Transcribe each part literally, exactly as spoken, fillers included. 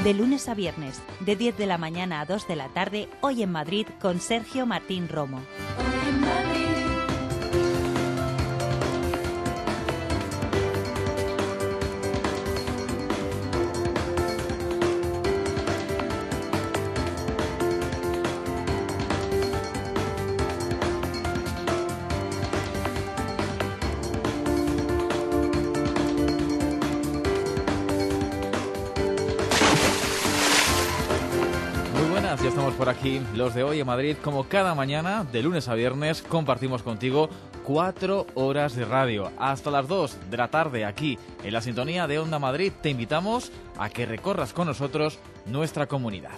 De lunes a viernes, de diez de la mañana a dos de la tarde, Hoy en Madrid con Sergio Martín Romo. Hoy en Madrid. Ya estamos por aquí, los de Hoy en Madrid. Como cada mañana, de lunes a viernes, compartimos contigo cuatro horas de radio. Hasta las dos de la tarde, aquí, en la sintonía de Onda Madrid, te invitamos a que recorras con nosotros nuestra comunidad.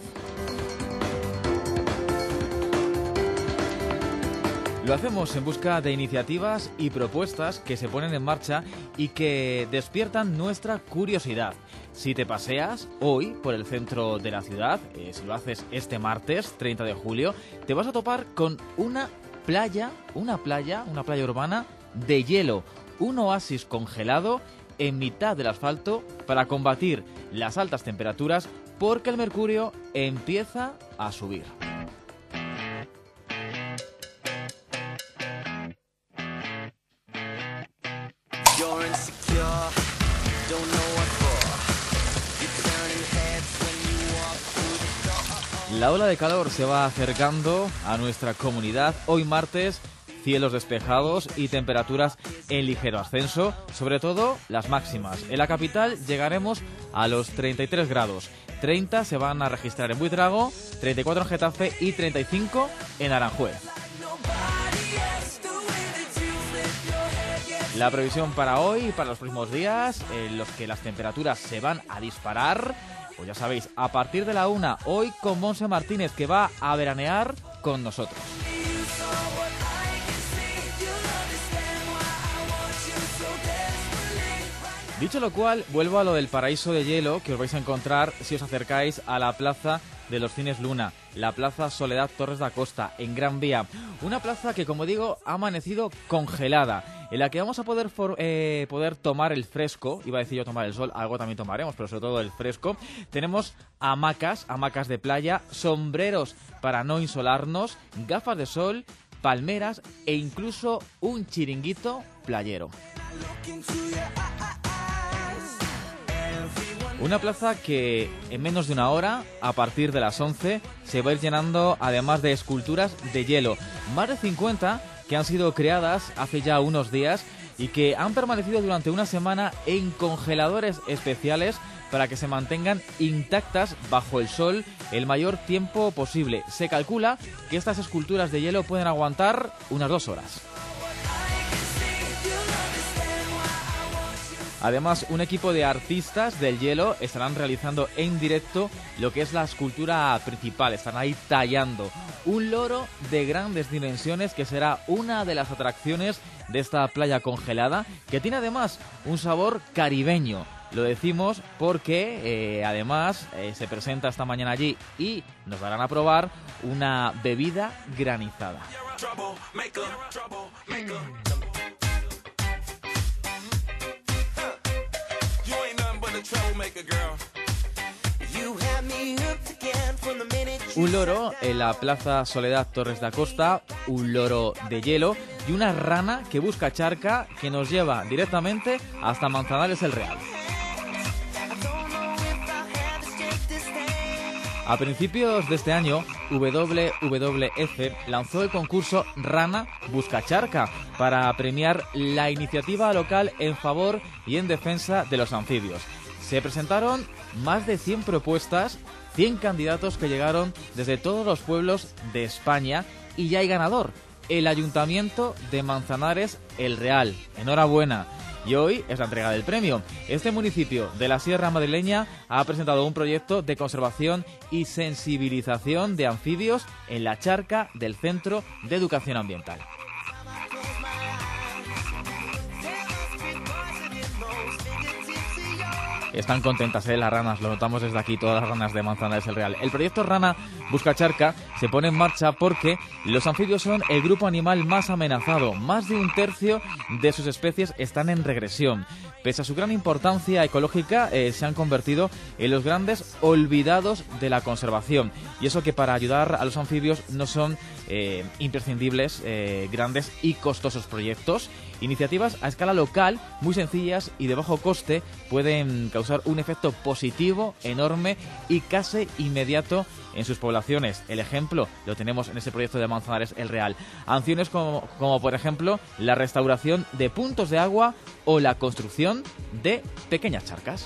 Lo hacemos en busca de iniciativas y propuestas que se ponen en marcha y que despiertan nuestra curiosidad. Si te paseas hoy por el centro de la ciudad, eh, si lo haces este martes, treinta de julio, te vas a topar con una playa, una playa, una playa urbana de hielo, un oasis congelado en mitad del asfalto para combatir las altas temperaturas porque el mercurio empieza a subir. La ola de calor se va acercando a nuestra comunidad. Hoy martes, cielos despejados y temperaturas en ligero ascenso, sobre todo las máximas. En la capital llegaremos a los treinta y tres grados. treinta se van a registrar en Buitrago, treinta y cuatro en Getafe y treinta y cinco en Aranjuez. La previsión para hoy y para los próximos días, en los que las temperaturas se van a disparar. Pues ya sabéis, a partir de la una, hoy con Monse Martínez, que va a veranear con nosotros. Dicho lo cual, vuelvo a lo del paraíso de hielo que os vais a encontrar si os acercáis a la plaza de los Cines Luna, la Plaza Soledad Torres da Costa, en Gran Vía. Una plaza que, como digo, ha amanecido congelada, en la que vamos a poder, for, eh, poder tomar el fresco, iba a decir yo tomar el sol, algo también tomaremos, pero sobre todo el fresco. Tenemos hamacas, hamacas de playa, sombreros para no insolarnos, gafas de sol, palmeras e incluso un chiringuito playero. Una plaza que en menos de una hora, a partir de las once, se va a ir llenando además de esculturas de hielo. Más de cincuenta que han sido creadas hace ya unos días y que han permanecido durante una semana en congeladores especiales para que se mantengan intactas bajo el sol el mayor tiempo posible. Se calcula que estas esculturas de hielo pueden aguantar unas dos horas. Además, un equipo de artistas del hielo estarán realizando en directo lo que es la escultura principal. Están ahí tallando un loro de grandes dimensiones que será una de las atracciones de esta playa congelada, que tiene además un sabor caribeño. Lo decimos porque eh, además eh, se presenta esta mañana allí y nos darán a probar una bebida granizada. Un loro en la Plaza Soledad Torres da Costa, un loro de hielo y una rana que busca charca que nos lleva directamente hasta Manzanares el Real. A principios de este año, W W F lanzó el concurso Rana Busca Charca para premiar la iniciativa local en favor y en defensa de los anfibios. Se presentaron más de cien propuestas, cien candidatos que llegaron desde todos los pueblos de España y ya hay ganador, el Ayuntamiento de Manzanares el Real. Enhorabuena. Y hoy es la entrega del premio. Este municipio de la Sierra Madrileña ha presentado un proyecto de conservación y sensibilización de anfibios en la charca del Centro de Educación Ambiental. Están contentas, ¿eh? Las ranas, lo notamos desde aquí, todas las ranas de Manzanares el Real. El proyecto Rana Busca Charca se pone en marcha porque los anfibios son el grupo animal más amenazado. Más de un tercio de sus especies están en regresión. Pese a su gran importancia ecológica, eh, se han convertido en los grandes olvidados de la conservación. Y eso que para ayudar a los anfibios no son eh, imprescindibles eh, grandes y costosos proyectos. Iniciativas a escala local, muy sencillas y de bajo coste, pueden causar un efecto positivo, enorme y casi inmediato en sus poblaciones. El ejemplo lo tenemos en ese proyecto de Manzanares el Real. Acciones como, como por ejemplo la restauración de puntos de agua o la construcción de pequeñas charcas.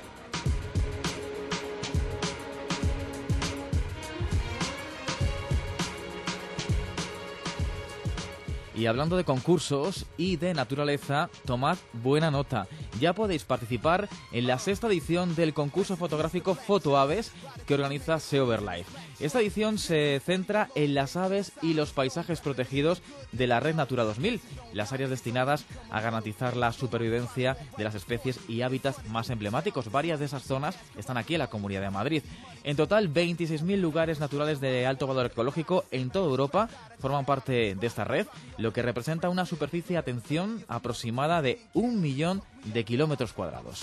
Y hablando de concursos y de naturaleza, tomad buena nota. Ya podéis participar en la sexta edición del concurso fotográfico Fotoaves que organiza SeoverLife. Esta edición se centra en las aves y los paisajes protegidos de la Red Natura dos mil, las áreas destinadas a garantizar la supervivencia de las especies y hábitats más emblemáticos. Varias de esas zonas están aquí en la Comunidad de Madrid. En total, veintiséis mil lugares naturales de alto valor ecológico en toda Europa forman parte de esta red, lo que representa una superficie, atención, aproximada de un millón de kilómetros cuadrados.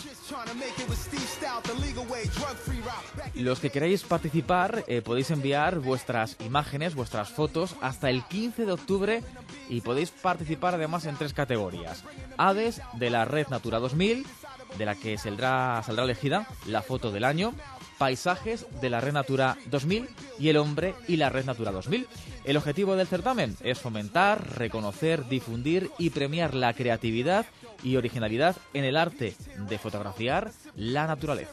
Los que queréis participar eh, podéis enviar vuestras imágenes, vuestras fotos hasta el quince de octubre y podéis participar además en tres categorías. Aves de la Red Natura dos mil, de la que saldrá, saldrá elegida la foto del año. Paisajes de la Red Natura dos mil y el hombre y la Red Natura dos mil. El objetivo del certamen es fomentar, reconocer, difundir y premiar la creatividad y originalidad en el arte de fotografiar la naturaleza.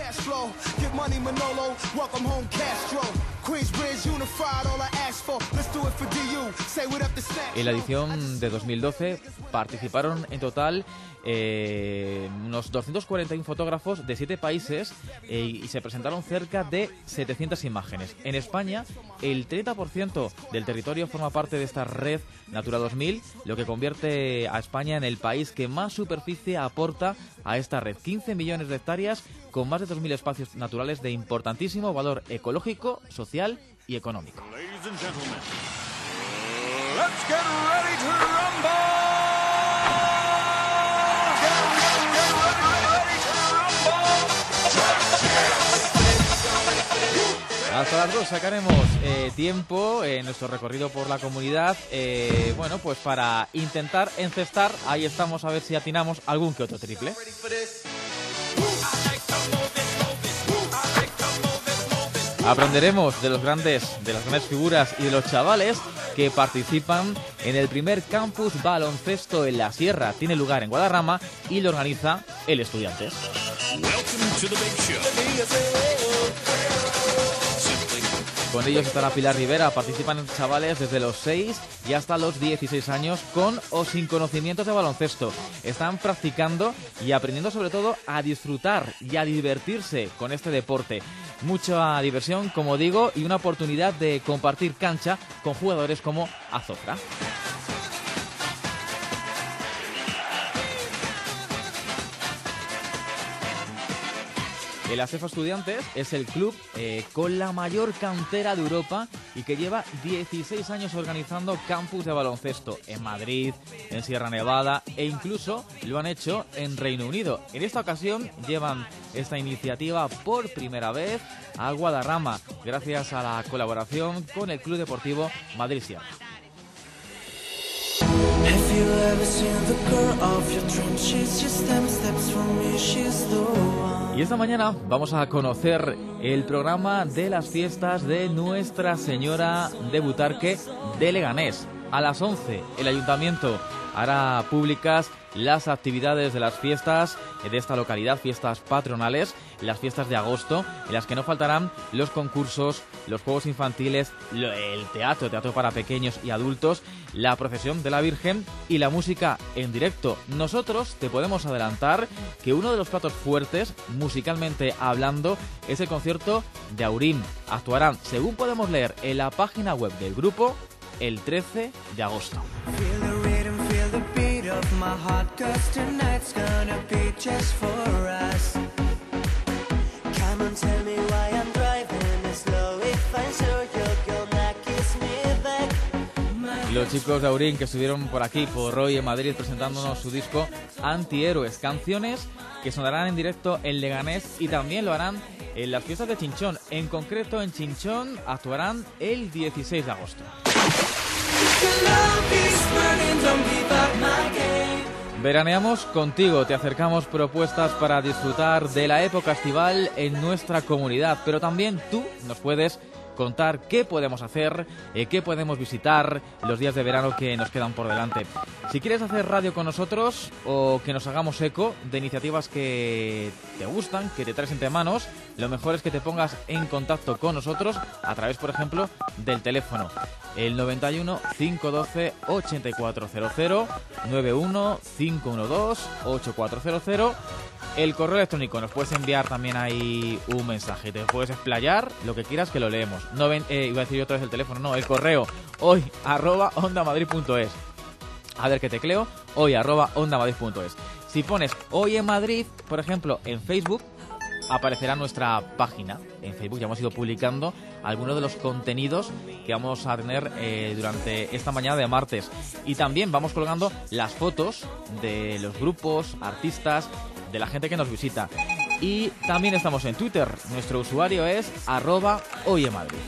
En la edición de dos mil doce participaron en total eh, unos doscientos cuarenta y uno fotógrafos de siete países eh, y se presentaron cerca de setecientas imágenes. En España, el treinta por ciento del territorio forma parte de esta Red Natura dos mil, lo que convierte a España en el país que más superficie aporta a esta red. quince millones de hectáreas con más de dos mil espacios naturales de importantísimo valor ecológico, social y económico. Ladies and gentlemen, let's get ready to rumble! Hasta las dos sacaremos eh, tiempo en nuestro recorrido por la comunidad, eh, bueno, pues para intentar encestar, ahí estamos a ver si atinamos algún que otro triple. Aprenderemos de los grandes, de las grandes figuras y de los chavales que participan en el primer campus baloncesto en la Sierra. Tiene lugar en Guadarrama y lo organiza el Estudiantes. Con ellos estará Pilar Rivera. Participan chavales desde los seis y hasta los dieciséis años con o sin conocimientos de baloncesto. Están practicando y aprendiendo sobre todo a disfrutar y a divertirse con este deporte. Mucha diversión, como digo, y una oportunidad de compartir cancha con jugadores como Azofra. El ACEFA Estudiantes es el club eh, con la mayor cantera de Europa y que lleva dieciséis años organizando campus de baloncesto en Madrid, en Sierra Nevada e incluso lo han hecho en Reino Unido. En esta ocasión llevan esta iniciativa por primera vez a Guadarrama, gracias a la colaboración con el Club Deportivo Madrid Sierra. Y esta mañana vamos a conocer el programa de las fiestas de Nuestra Señora de Butarque de Leganés. A las once el Ayuntamiento hará públicas las actividades de las fiestas de esta localidad, fiestas patronales, las fiestas de agosto, en las que no faltarán los concursos, los juegos infantiles, el teatro, teatro para pequeños y adultos, la procesión de la Virgen y la música en directo. Nosotros te podemos adelantar que uno de los platos fuertes, musicalmente hablando, es el concierto de Aurín. Actuarán, según podemos leer en la página web del grupo, el trece de agosto. Los chicos de Aurín que estuvieron por aquí, por hoy en Madrid, presentándonos su disco Antihéroes. Canciones que sonarán en directo en Leganés y también lo harán en las fiestas de Chinchón. En concreto, en Chinchón actuarán el dieciséis de agosto. Veraneamos contigo, te acercamos propuestas para disfrutar de la época estival en nuestra comunidad, pero también tú nos puedes contar qué podemos hacer, eh, qué podemos visitar los días de verano que nos quedan por delante. Si quieres hacer radio con nosotros o que nos hagamos eco de iniciativas que te gustan, que te traes entre manos, lo mejor es que te pongas en contacto con nosotros a través, por ejemplo, del teléfono. El noventa y uno, cinco doce, ochenta y cuatro cero cero, noventa y uno, cinco doce, ochenta y cuatro cero cero. El correo electrónico, nos puedes enviar también ahí un mensaje, te puedes explayar lo que quieras que lo leemos. No ven, eh, iba a decir yo otra vez el teléfono, no, el correo, hoy arroba ondamadrid punto es. A ver qué tecleo, hoy arroba ondamadrid punto es. Si pones Hoy en Madrid, por ejemplo, en Facebook, aparecerá nuestra página. En Facebook ya hemos ido publicando algunos de los contenidos que vamos a tener eh, durante esta mañana de martes. Y también vamos colgando las fotos de los grupos, artistas, de la gente que nos visita. Y también estamos en Twitter. Nuestro usuario es arroba Hoy en Madrid.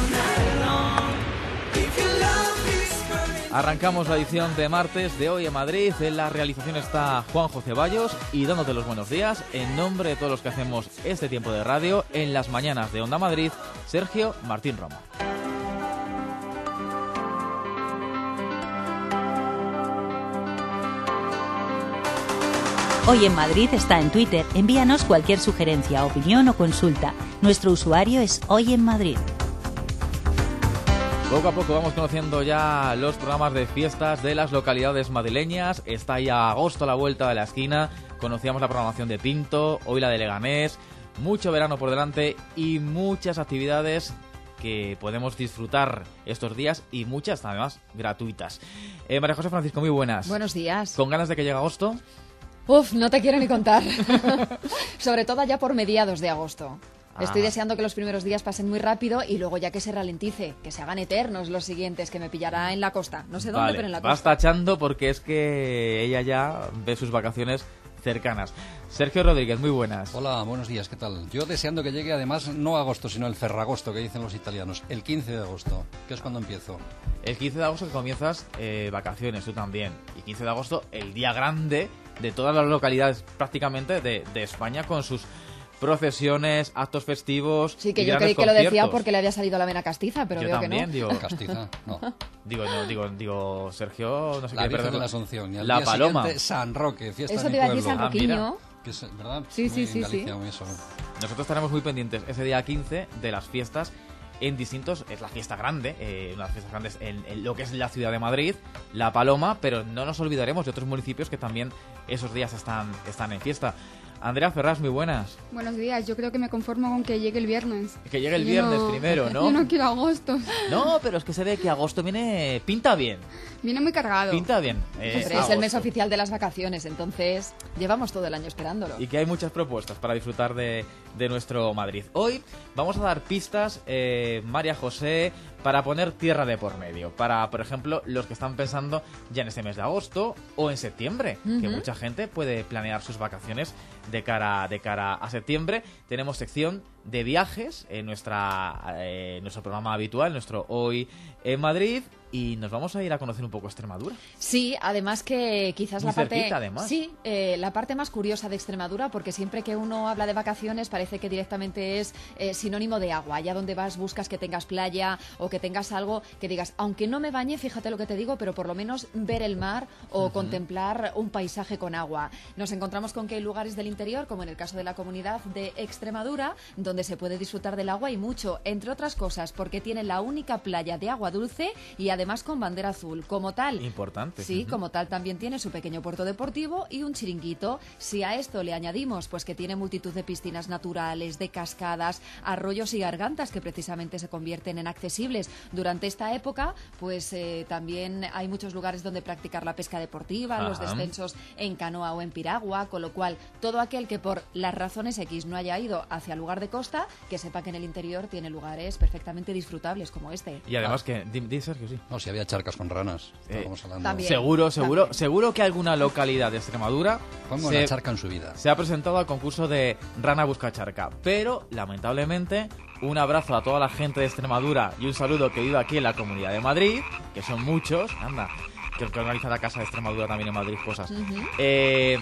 Arrancamos la edición de martes de Hoy en Madrid. En la realización está Juanjo Ceballos y dándote los buenos días en nombre de todos los que hacemos este tiempo de radio en las mañanas de Onda Madrid, Sergio Martín Romo. Hoy en Madrid está en Twitter. Envíanos cualquier sugerencia, opinión o consulta. Nuestro usuario es Hoy en Madrid. Poco a poco vamos conociendo ya los programas de fiestas de las localidades madrileñas. Está ya agosto a la vuelta de la esquina. Conocíamos la programación de Pinto, hoy la de Leganés. Mucho verano por delante y muchas actividades que podemos disfrutar estos días y muchas además gratuitas. Eh, María José Francisco, muy buenas. Buenos días. ¿Con ganas de que llegue agosto? Uf, no te quiero ni contar. Sobre todo ya por mediados de agosto. Ah. Estoy deseando que los primeros días pasen muy rápido y luego ya que se ralentice, que se hagan eternos los siguientes, que me pillará en la costa. No sé dónde, vale, pero en la vas costa. Vas tachando porque es que ella ya ve sus vacaciones cercanas. Sergio Rodríguez, muy buenas. Hola, buenos días, ¿qué tal? Yo deseando que llegue además no agosto, sino el Ferragosto, que dicen los italianos, el quince de agosto, que es cuando empiezo. El quince de agosto que comienzas eh, vacaciones, tú también. Y quince de agosto, el día grande de todas las localidades prácticamente de, de España con sus procesiones, actos festivos. Sí, que y yo creí que conciertos. lo decía porque le había salido la vena castiza, pero yo veo también, que no. Digo, castiza, no. Digo, no, digo, digo, Sergio, no sé la qué Virgen perder de la Asunción. Y al la día Paloma. siguiente, San Roque, fiesta Eso de te mi iba a decir, pueblo. San Roquiño. Ah, Que es, ¿verdad? Sí, Muy sí, sí, en Galicia, sí. muy eso. Nosotros estaremos muy pendientes ese día quince de las fiestas en distintos, es la fiesta grande, eh, una de las fiestas grandes en, en lo que es la ciudad de Madrid, La Paloma, pero no nos olvidaremos de otros municipios que también esos días están, están en fiesta. Andrea Ferraz, muy buenas. Buenos días, yo creo que me conformo con que llegue el viernes. Que llegue el Yo viernes no- primero, ¿no? Yo no quiero agosto. No, pero es que se ve que agosto viene, pinta bien, Viene muy cargado. pinta bien. eh, Hombre, es el mes agosto. oficial de las vacaciones, entonces llevamos todo el año esperándolo. Y que hay muchas propuestas para disfrutar de, de nuestro Madrid. Hoy vamos a dar pistas, eh, María José, para poner tierra de por medio. Para, por ejemplo, los que están pensando ya en este mes de agosto o en septiembre, que mucha gente puede planear sus vacaciones de cara, de cara a septiembre. Tenemos sección de viajes en nuestra, eh, nuestro programa habitual, nuestro Hoy en Madrid. Y nos vamos a ir a conocer un poco Extremadura. Sí, además que quizás Muy la parte cerquita, además. sí, eh, la parte más curiosa de Extremadura, porque siempre que uno habla de vacaciones parece que directamente es eh, sinónimo de agua. Allá donde vas buscas que tengas playa o que tengas algo que digas, aunque no me bañe, fíjate lo que te digo, pero por lo menos ver el mar o uh-huh. contemplar un paisaje con agua. Nos encontramos con que hay lugares del interior, como en el caso de la comunidad de Extremadura, donde se puede disfrutar del agua y mucho, entre otras cosas, porque tiene la única playa de agua dulce y además con bandera azul. Como tal, Importante. sí, Ujú. como tal también tiene su pequeño puerto deportivo y un chiringuito. Si a esto le añadimos pues que tiene multitud de piscinas naturales, de cascadas, arroyos y gargantas que precisamente se convierten en accesibles durante esta época, pues eh, también hay muchos lugares donde practicar la pesca deportiva, Ajá. los descensos en canoa o en piragua, con lo cual todo aquel que por las razones X no haya ido hacia el lugar de costa, que sepa que en el interior tiene lugares perfectamente disfrutables como este. Y además que, di, di, Sergio, sí. No, si había charcas con ranas. Estábamos hablando. también. Seguro, seguro, También. seguro que alguna localidad de Extremadura Pongo se, una charca en su vida. se ha presentado al concurso de Rana Busca Charca. Pero, lamentablemente, un abrazo a toda la gente de Extremadura y un saludo que vive aquí en la Comunidad de Madrid, que son muchos, anda, que, que organiza la Casa de Extremadura también en Madrid, cosas. Ujú. Eh,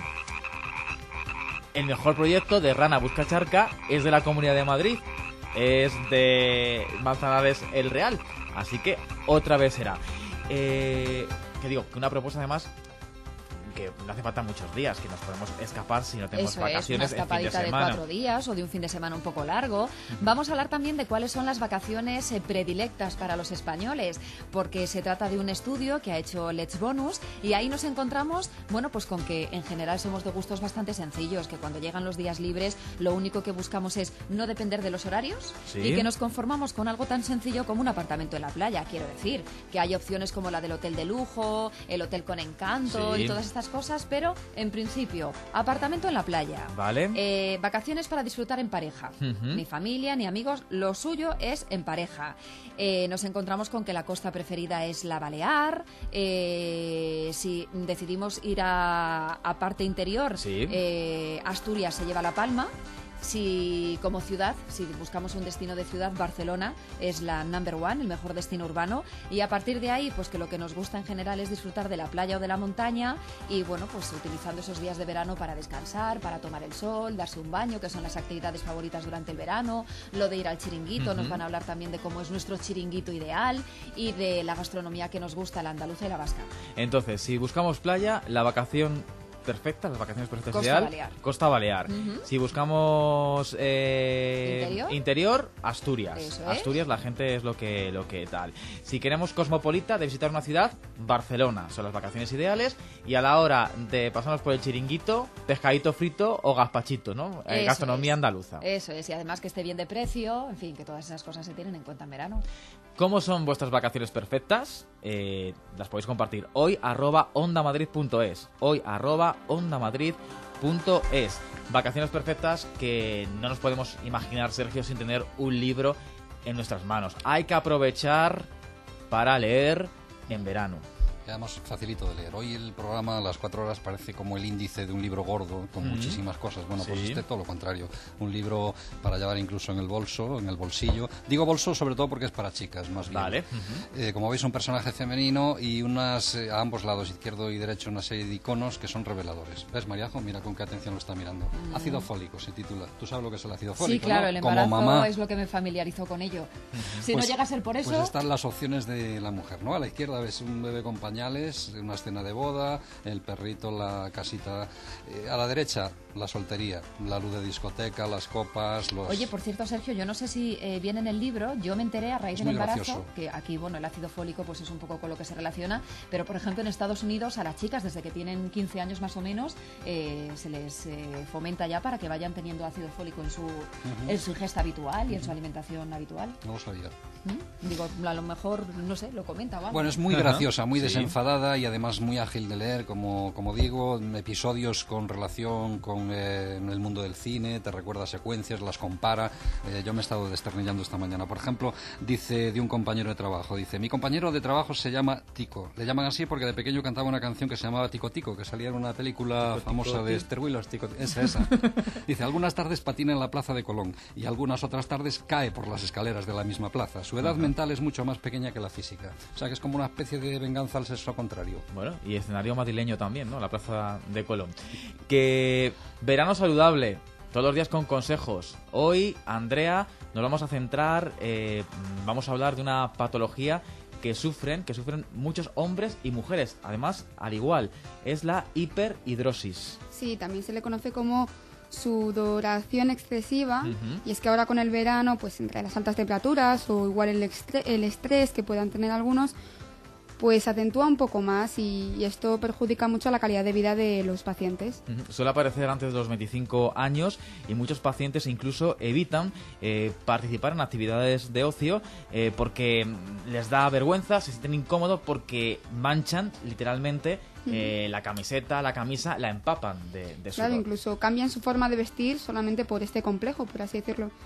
el mejor proyecto de Rana Busca Charca es de la Comunidad de Madrid, es de Manzanares el Real, así que otra vez será. Eh, que digo, que una propuesta además que no hace falta muchos días, que nos podemos escapar si no tenemos Eso es, una vacaciones en fin de escapadita de, semana. cuatro días o de un fin de semana un poco largo. Vamos a hablar también de cuáles son las vacaciones eh, predilectas para los españoles, porque se trata de un estudio que ha hecho Let's Bonus y ahí nos encontramos, bueno, pues con que en general somos de gustos bastante sencillos, que cuando llegan los días libres lo único que buscamos es no depender de los horarios Sí. y que nos conformamos con algo tan sencillo como un apartamento en la playa. Quiero decir, que hay opciones como la del hotel de lujo, el hotel con encanto Sí. y todas estas cosas, pero en principio, apartamento en la playa. Vale. Eh, vacaciones para disfrutar en pareja. Ujú. Ni familia, ni amigos. Lo suyo es en pareja. Eh, nos encontramos con que la costa preferida es la Balear. Eh, si decidimos ir a, a parte interior, Sí. eh, Asturias se lleva la palma. Si como ciudad, si buscamos un destino de ciudad, Barcelona es la number one, el mejor destino urbano, y a partir de ahí, pues que lo que nos gusta en general es disfrutar de la playa o de la montaña y bueno, pues utilizando esos días de verano para descansar, para tomar el sol, darse un baño, que son las actividades favoritas durante el verano, lo de ir al chiringuito, nos van a hablar también de cómo es nuestro chiringuito ideal y de la gastronomía que nos gusta, la andaluza y la vasca. Entonces, si buscamos playa, la vacación perfecta, las vacaciones perfectas Costa ideal, Balear. Costa Balear. Ujú. Si buscamos eh, ¿Interior? interior, Asturias. Eso es. Asturias, la gente es lo que lo que tal. Si queremos cosmopolita, de visitar una ciudad, Barcelona, son las vacaciones ideales. Y a la hora de pasarnos por el chiringuito, pescadito frito o gazpachito, ¿no? Eh, Eso gastronomía es. andaluza. Eso es, y además que esté bien de precio, en fin, que todas esas cosas se tienen en cuenta en verano. ¿Cómo son vuestras vacaciones perfectas? Eh, las podéis compartir hoy arroba ondamadrid punto es. Hoy arroba ondamadrid punto es. Vacaciones perfectas que no nos podemos imaginar, Sergio, sin tener un libro en nuestras manos. Hay que aprovechar para leer en verano. Y además facilito de leer. Hoy el programa a las cuatro horas parece como el índice de un libro gordo con Mm. muchísimas cosas. Bueno, pues Sí. este todo lo contrario. Un libro para llevar incluso en el bolso, en el bolsillo. Digo bolso sobre todo porque es para chicas, más bien. Vale. Ujú. Eh, como veis, un personaje femenino y unas eh, a ambos lados, izquierdo y derecho, una serie de iconos que son reveladores. ¿Ves, Mariajo? Mira con qué atención lo está mirando. Ácido fólico se titula. ¿Tú sabes lo que es el ácido Sí, fólico? claro, ¿no? el Como embarazo mamá. es lo que me familiarizó con ello. Si Pues- no llega a ser por eso... Pues están las opciones de la mujer, ¿no? A la izquierda ves un bebé con pañales, una escena de boda, el perrito, la casita. Eh, a la derecha, la soltería, la luz de discoteca, las copas, los... Oye, por cierto, Sergio, yo no sé si eh, viene en el libro, yo me enteré a raíz Es del muy embarazo, gracioso. que aquí, bueno, el ácido fólico pues es un poco con lo que se relaciona, pero por ejemplo en Estados Unidos a las chicas desde que tienen quince años más o menos eh, se les eh, fomenta ya para que vayan teniendo ácido fólico en su, en su ingesta habitual y en su alimentación habitual. No lo sabía. ¿Mm? Digo, a lo mejor, no sé, lo comenta o algo. Bueno, es muy Ajá. graciosa, muy Sí. desenfadada y además muy ágil de leer, como, como digo, episodios con relación con eh, el mundo del cine, te recuerda secuencias, las compara. Eh, yo me he estado desternillando esta mañana. Por ejemplo, dice de un compañero de trabajo, dice, mi compañero de trabajo se llama Tico. Le llaman así porque de pequeño cantaba una canción que se llamaba Tico Tico, que salía en una película famosa de Esther Willows, Tico, esa, esa. Dice, algunas tardes patina en la plaza de Colón y algunas otras tardes cae por las escaleras de la misma plaza. Su edad mental es mucho más pequeña que la física. O sea que es como una especie de venganza al sexo contrario. Bueno, y escenario madrileño también, ¿no? La plaza de Colón. Que verano saludable, todos los días con consejos. Hoy, Andrea, nos vamos a centrar, eh, vamos a hablar de una patología que sufren, que sufren muchos hombres y mujeres. Además, al igual, es la hiperhidrosis. Sí, también se le conoce como sudoración excesiva. Ujú. Y es que ahora con el verano, pues entre las altas temperaturas o igual el, estre- el estrés que puedan tener algunos, pues acentúa un poco más y, y esto perjudica mucho la calidad de vida de los pacientes. Ujú. Suele aparecer antes de los veinticinco años y muchos pacientes incluso evitan eh, participar en actividades de ocio eh, porque les da vergüenza, se sienten incómodos porque manchan literalmente eh, la camiseta, la camisa, la empapan de, de sudor. Claro, incluso cambian su forma de vestir solamente por este complejo, por así decirlo.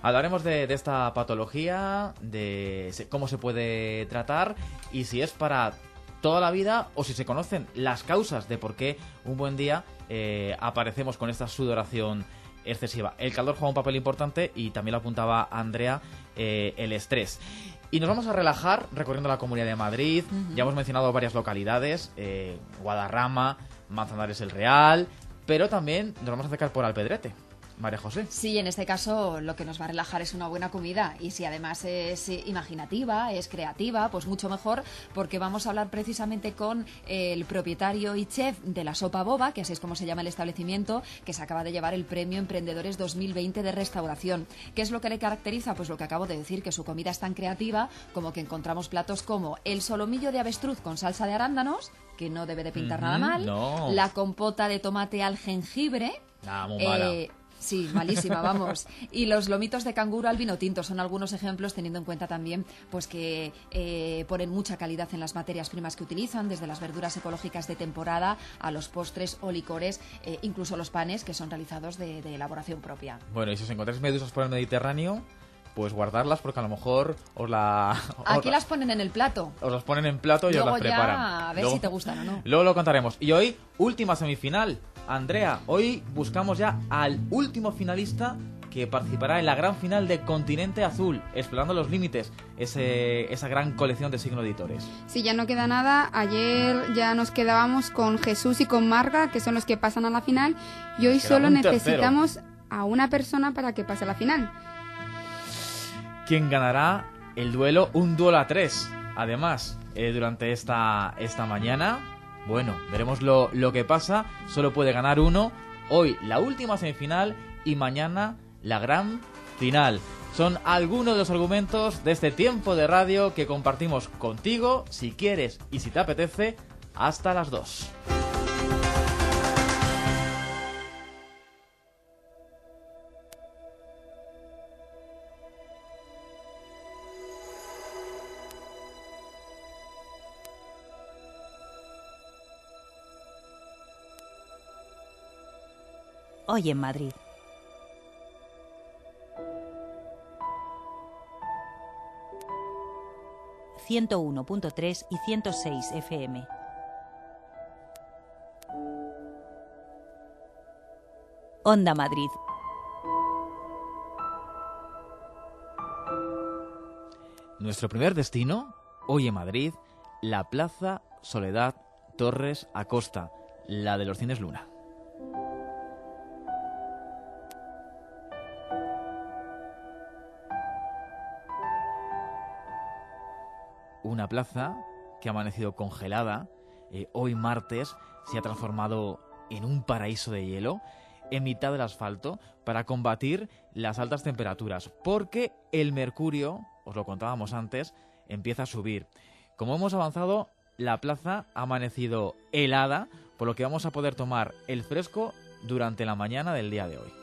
Hablaremos de, de esta patología, de cómo se puede tratar y si es para toda la vida o si se conocen las causas de por qué un buen día eh, aparecemos con esta sudoración excesiva. El calor juega un papel importante y también lo apuntaba Andrea, eh, el estrés. Y nos vamos a relajar recorriendo la Comunidad de Madrid. Uh-huh. Ya hemos mencionado varias localidades, eh, Guadarrama, Manzanares el Real, pero también nos vamos a acercar por Alpedrete. María José. Sí, en este caso lo que nos va a relajar es una buena comida y si además es imaginativa, es creativa, pues mucho mejor, porque vamos a hablar precisamente con el propietario y chef de la Sopa Boba, que así es como se llama el establecimiento, que se acaba de llevar el Premio Emprendedores dos mil veinte de restauración. ¿Qué es lo que le caracteriza? Pues lo que acabo de decir, que su comida es tan creativa como que encontramos platos como el solomillo de avestruz con salsa de arándanos, que no debe de pintar mm-hmm, nada mal, no. La compota de tomate al jengibre, nah, muy mala. Eh, Sí, malísima, vamos. Y los lomitos de canguro al vino tinto son algunos ejemplos, teniendo en cuenta también pues que eh, ponen mucha calidad en las materias primas que utilizan, desde las verduras ecológicas de temporada a los postres o licores, eh, incluso los panes que son realizados de, de elaboración propia. Bueno, y si os encontráis medusas por el Mediterráneo, pues guardarlas porque a lo mejor os la... Os Aquí las ponen en el plato. Os las ponen en plato y luego os las preparan. Ya a ver luego, si te gustan o no. Luego lo contaremos. Y hoy, última semifinal. Andrea, hoy buscamos ya al último finalista que participará en la gran final de Continente Azul, explorando los límites, ese, esa gran colección de Signo Editores. Sí, ya no queda nada. Ayer ya nos quedábamos con Jesús y con Marga, que son los que pasan a la final, y hoy solo necesitamos a una persona para que pase a la final. ¿Quién ganará el duelo? Un duelo a tres, además, eh, durante esta, esta mañana. Bueno, veremos lo, lo que pasa. Solo puede ganar uno. Hoy la última semifinal y mañana la gran final. Son algunos de los argumentos de este tiempo de radio que compartimos contigo, si quieres y si te apetece, hasta las dos. Hoy en Madrid. ciento uno punto tres y ciento seis F M. Onda Madrid. Nuestro primer destino, hoy en Madrid, la Plaza Soledad Torres Acosta, la de los Cines Luna. Una plaza que ha amanecido congelada, eh, hoy martes se ha transformado en un paraíso de hielo en mitad del asfalto para combatir las altas temperaturas, porque el mercurio, os lo contábamos antes, empieza a subir. Como hemos avanzado, la plaza ha amanecido helada, por lo que vamos a poder tomar el fresco durante la mañana del día de hoy.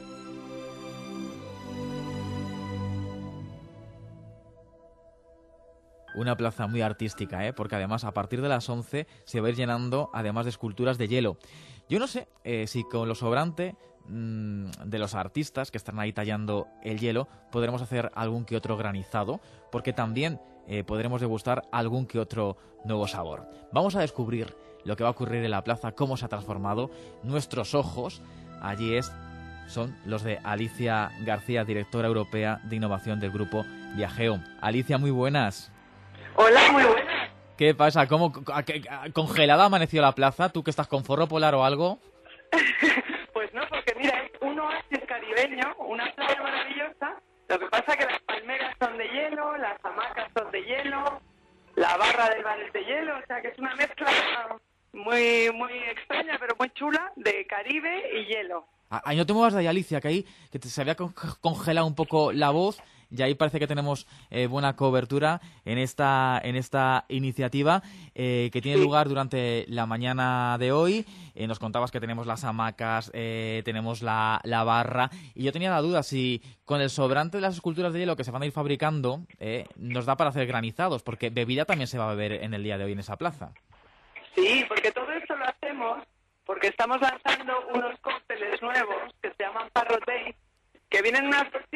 Una plaza muy artística, ¿eh? Porque además a partir de las once se va a ir llenando además de esculturas de hielo. Yo no sé eh, si con lo sobrante mmm, de los artistas que están ahí tallando el hielo podremos hacer algún que otro granizado, porque también eh, podremos degustar algún que otro nuevo sabor. Vamos a descubrir lo que va a ocurrir en la plaza, cómo se ha transformado. Nuestros ojos allí es, son los de Alicia García, directora europea de innovación del grupo Viajeo. Alicia, muy buenas. Hola, muy buenas. ¿Qué pasa? ¿Cómo a, a, congelada amaneció la plaza? ¿Tú que estás con forro polar o algo? Pues no, porque mira, es un oasis caribeño, una playa maravillosa. Lo que pasa es que las palmeras son de hielo, las hamacas son de hielo, la barra del bar es de hielo, o sea que es una mezcla muy muy extraña, pero muy chula, de Caribe y hielo. Ahí no te muevas de ahí, Alicia, que ahí que te, se había congelado un poco la voz. Y ahí parece que tenemos eh, buena cobertura en esta en esta iniciativa eh, que tiene lugar durante la mañana de hoy. Eh, nos contabas que tenemos las hamacas, eh, tenemos la, la barra. Y yo tenía la duda si con el sobrante de las esculturas de hielo que se van a ir fabricando eh, nos da para hacer granizados, porque bebida también se va a beber en el día de hoy en esa plaza. Sí, porque todo esto lo hacemos porque estamos lanzando unos cócteles nuevos que se llaman Parrot Day, que vienen unas bolsitas que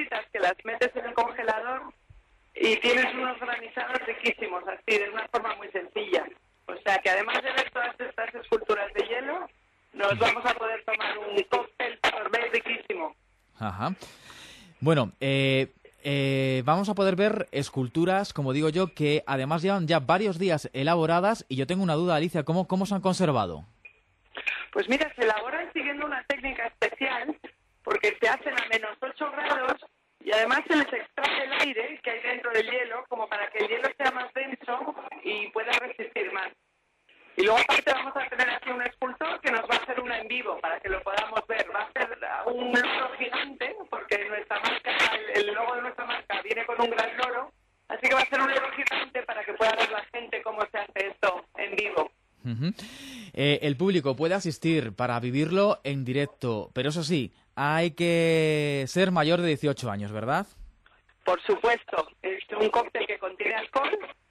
las metes en el congelador y tienes unos granizados riquísimos, así, de una forma muy sencilla. O sea que además de ver todas estas esculturas de hielo, nos vamos a poder tomar un cóctel Parrot riquísimo. Ajá. Bueno, eh, eh, vamos a poder ver esculturas, como digo yo, que además llevan ya varios días elaboradas, y yo tengo una duda, Alicia, ¿cómo, cómo se han conservado? Pues mira, se elaboran siguiendo una técnica especial, porque se hacen a menos ocho grados y además se les extrae el aire que hay dentro del hielo, como para que el hielo sea más denso y pueda resistir más. Y luego aparte vamos a tener aquí un escultor que nos va a hacer una en vivo para que lo podamos ver. Va a ser un loro gigante, porque nuestra marca, el logo de nuestra marca viene con un gran loro, así que va a ser un loro gigante para que pueda ver la gente cómo se hace esto en vivo. Uh-huh. Eh, el público puede asistir para vivirlo en directo, pero eso sí, hay que ser mayor de dieciocho años, ¿verdad? Por supuesto, es un cóctel que contiene alcohol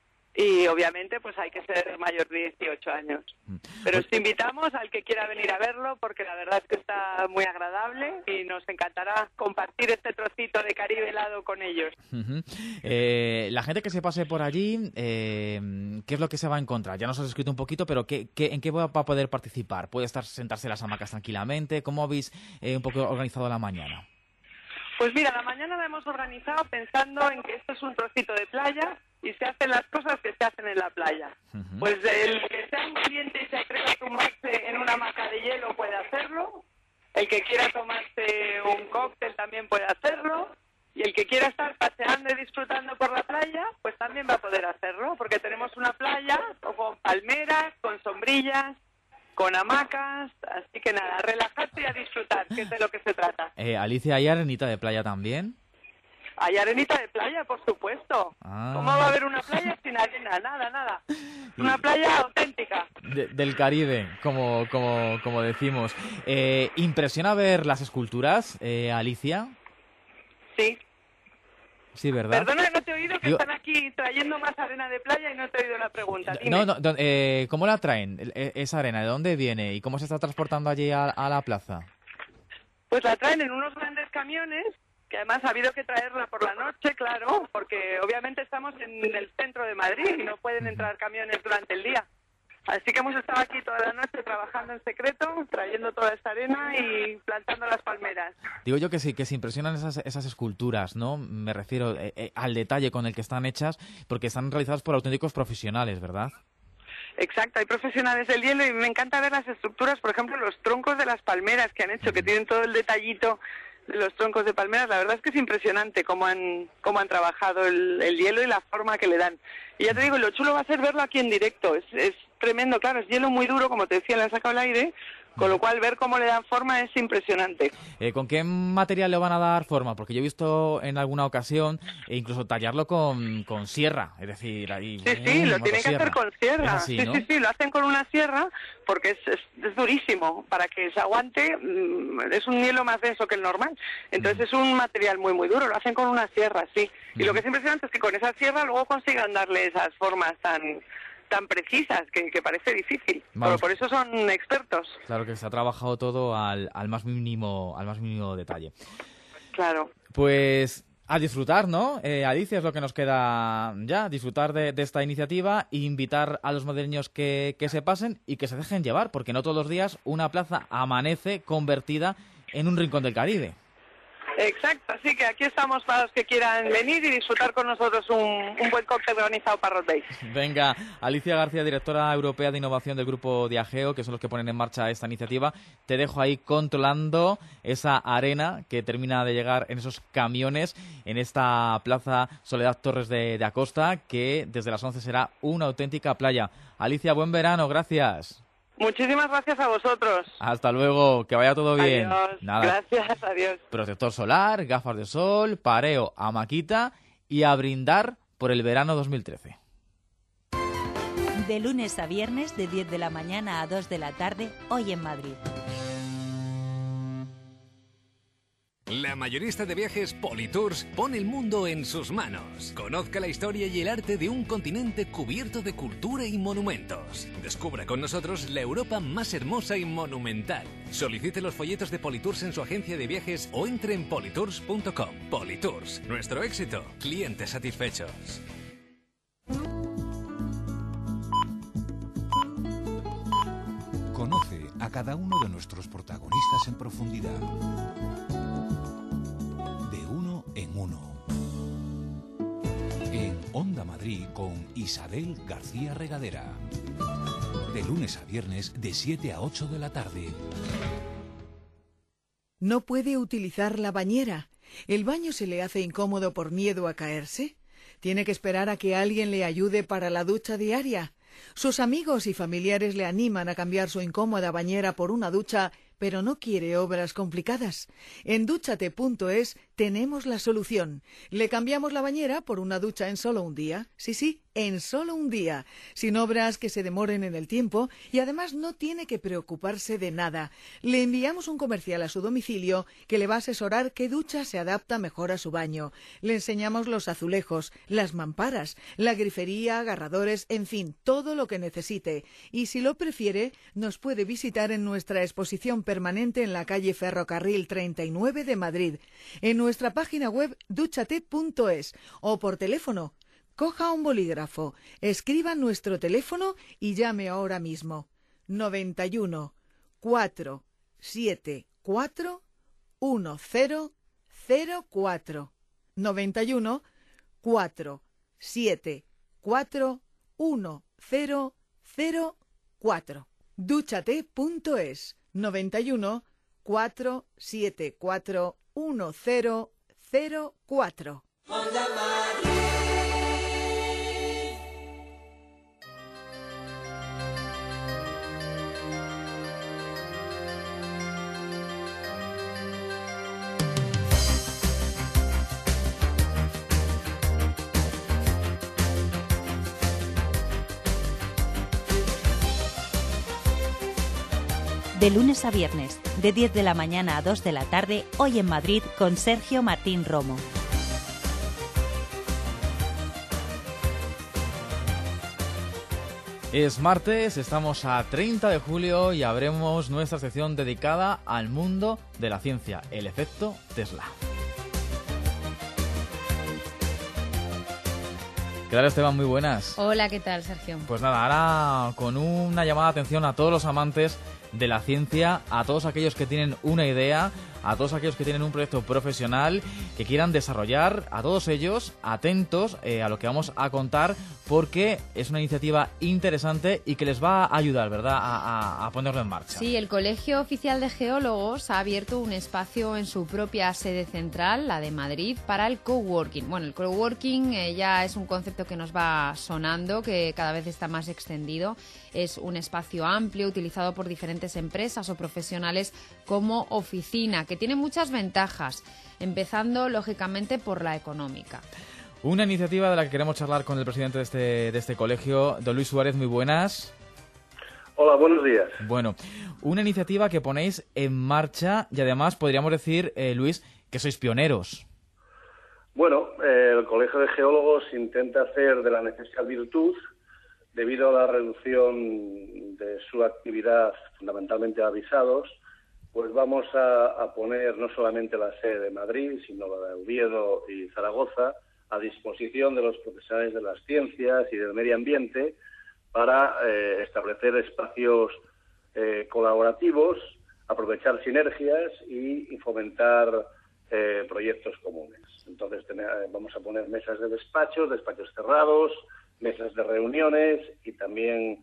y obviamente pues hay que ser mayor de dieciocho años. Pero os invitamos al que quiera venir a verlo, porque la verdad es que está muy agradable y nos encantará compartir este trocito de Caribe helado con ellos. Uh-huh. eh, la gente que se pase por allí, eh, ¿qué es lo que se va a encontrar? Ya nos has escrito un poquito, pero ¿qué, qué, ¿en qué va a poder participar? ¿Puede estar sentarse en las hamacas tranquilamente? ¿Cómo habéis eh, un poco organizado la mañana? Pues mira, la mañana la hemos organizado pensando en que esto es un trocito de playa y se hacen las cosas que se hacen en la playa. Uh-huh. Pues el que sea un valiente y se atreva a tumbarse en una hamaca de hielo puede hacerlo, el que quiera tomarse un cóctel también puede hacerlo, y el que quiera estar paseando y disfrutando por la playa, pues también va a poder hacerlo, porque tenemos una playa con palmeras, con sombrillas, con hamacas, así que nada, relajarse y a disfrutar, que es de lo que se trata. Eh, Alicia, ¿hay arenita de playa también? Hay arenita de playa, por supuesto. Ah. ¿Cómo va a haber una playa sin arena? Nada, nada. Una playa auténtica. De, del Caribe, como, como, como decimos. Eh, ¿Impresiona ver las esculturas, eh, Alicia? Sí. Sí, ¿verdad? Perdona, no te he oído, que Digo... están aquí trayendo más arena de playa y no te he oído la pregunta. Dime. No, no, eh, ¿cómo la traen, esa arena? ¿De dónde viene? ¿Y cómo se está transportando allí a, a la plaza? Pues la traen en unos grandes camiones, que además ha habido que traerla por la noche, claro, porque obviamente estamos en el centro de Madrid y no pueden entrar camiones durante el día. Así que hemos estado aquí toda la noche trabajando en secreto, trayendo toda esta arena y plantando las palmeras. Digo yo que sí, que se impresionan esas, esas esculturas, ¿no? Me refiero eh, eh, al detalle con el que están hechas, porque están realizadas por auténticos profesionales, ¿verdad? Exacto, hay profesionales del hielo y me encanta ver las estructuras, por ejemplo, los troncos de las palmeras que han hecho, que tienen todo el detallito de los troncos de palmeras. La verdad es que es impresionante cómo han cómo han trabajado el, el hielo y la forma que le dan. Y ya te digo, lo chulo va a ser verlo aquí en directo. Es, es tremendo, claro, es hielo muy duro, como te decía, le han sacado el aire, con lo cual ver cómo le dan forma es impresionante. Eh, ¿Con qué material le van a dar forma? Porque yo he visto en alguna ocasión e incluso tallarlo con, con sierra, es decir, ahí... Sí, sí, eh, lo tienen que hacer con sierra. Así, sí, ¿no? sí, sí, lo hacen con una sierra porque es, es, es durísimo. Para que se aguante, mmm, es un hielo más denso que el normal. Entonces mm. es un material muy, muy duro. Lo hacen con una sierra, sí. Y mm. lo que es impresionante es que con esa sierra luego consigan darle esas formas tan... tan precisas, que, que parece difícil. Pero por eso son expertos. Claro que se ha trabajado todo al, al más mínimo al más mínimo detalle. Claro. Pues a disfrutar, ¿no? Eh, Alicia, es lo que nos queda ya, disfrutar de, de esta iniciativa e invitar a los madrileños que, que se pasen y que se dejen llevar, porque no todos los días una plaza amanece convertida en un rincón del Caribe. Exacto, así que aquí estamos para los que quieran venir y disfrutar con nosotros un, un buen cóctel organizado para Parrot Bay. Venga, Alicia García, directora europea de innovación del grupo Diageo, que son los que ponen en marcha esta iniciativa. Te dejo ahí controlando esa arena que termina de llegar en esos camiones en esta plaza Soledad Torres de, de Acosta, que desde las once será una auténtica playa. Alicia, buen verano, gracias. Muchísimas gracias a vosotros. Hasta luego, que vaya todo bien. Adiós. Nada. Gracias, adiós. Protector solar, gafas de sol, pareo, hamaquita y a brindar por el verano dos mil trece. De lunes a viernes, de diez de la mañana a dos de la tarde, hoy en Madrid. La mayorista de viajes Politours pone el mundo en sus manos. Conozca la historia y el arte de un continente cubierto de cultura y monumentos. Descubra con nosotros la Europa más hermosa y monumental. Solicite los folletos de Politours en su agencia de viajes o entre en politours punto com. Politours, nuestro éxito, clientes satisfechos. Conoce a cada uno de nuestros protagonistas en profundidad. De uno en uno. En Onda Madrid con Isabel García Regadera. De lunes a viernes de siete a ocho de la tarde. ¿No puede utilizar la bañera? ¿El baño se le hace incómodo por miedo a caerse? ¿Tiene que esperar a que alguien le ayude para la ducha diaria? Sus amigos y familiares le animan a cambiar su incómoda bañera por una ducha, pero no quiere obras complicadas. En dúchate punto es tenemos la solución. Le cambiamos la bañera por una ducha en solo un día. Sí, sí, en solo un día. Sin obras que se demoren en el tiempo y además no tiene que preocuparse de nada. Le enviamos un comercial a su domicilio que le va a asesorar qué ducha se adapta mejor a su baño. Le enseñamos los azulejos, las mamparas, la grifería, agarradores, en fin, todo lo que necesite. Y si lo prefiere, nos puede visitar en nuestra exposición permanente en la calle Ferrocarril treinta y nueve de Madrid, en nuestra página web dúchate punto es o por teléfono. Coja un bolígrafo, escriba nuestro teléfono y llame ahora mismo. noventa y uno, cuatro, siete, cuatro, uno cero cero cuatro. noventa y uno, cuatro, siete, cuatro, uno cero cero cuatro. dúchate punto es. noventa y uno, cuatro, siete, cuatro, uno cero cero cuatro. De lunes a viernes, de diez de la mañana a dos de la tarde, hoy en Madrid con Sergio Martín Romo. Es martes, estamos a treinta de julio y abrimos nuestra sección dedicada al mundo de la ciencia, el efecto Tesla. ¿Qué tal, Esteban? Muy buenas. Hola, ¿qué tal, Sergio? Pues nada, ahora con una llamada de atención a todos los amantes de la ciencia, a todos aquellos que tienen una idea, a todos aquellos que tienen un proyecto profesional que quieran desarrollar, a todos ellos atentos eh, a lo que vamos a contar, porque es una iniciativa interesante y que les va a ayudar, ¿verdad?, a, a, a ponerlo en marcha. Sí, el Colegio Oficial de Geólogos ha abierto un espacio en su propia sede central, la de Madrid, para el coworking. Bueno, el coworking eh, ya es un concepto que nos va sonando, que cada vez está más extendido. Es un espacio amplio utilizado por diferentes empresas o profesionales como oficina, que tiene muchas ventajas, empezando lógicamente por la económica. Una iniciativa de la que queremos charlar con el presidente de este, de este colegio, don Luis Suárez. Muy buenas. Hola, buenos días. Bueno, una iniciativa que ponéis en marcha y además podríamos decir, eh, Luis, que sois pioneros. Bueno, eh, el Colegio de Geólogos intenta hacer de la necesidad virtud debido a la reducción de su actividad fundamentalmente a visados. Pues vamos a, a poner no solamente la sede de Madrid, sino la de Oviedo y Zaragoza a disposición de los profesionales de las ciencias y del medio ambiente para eh, establecer espacios eh, colaborativos, aprovechar sinergias y, y fomentar eh, proyectos comunes. Entonces tener, vamos a poner mesas de despachos, despachos cerrados, mesas de reuniones y también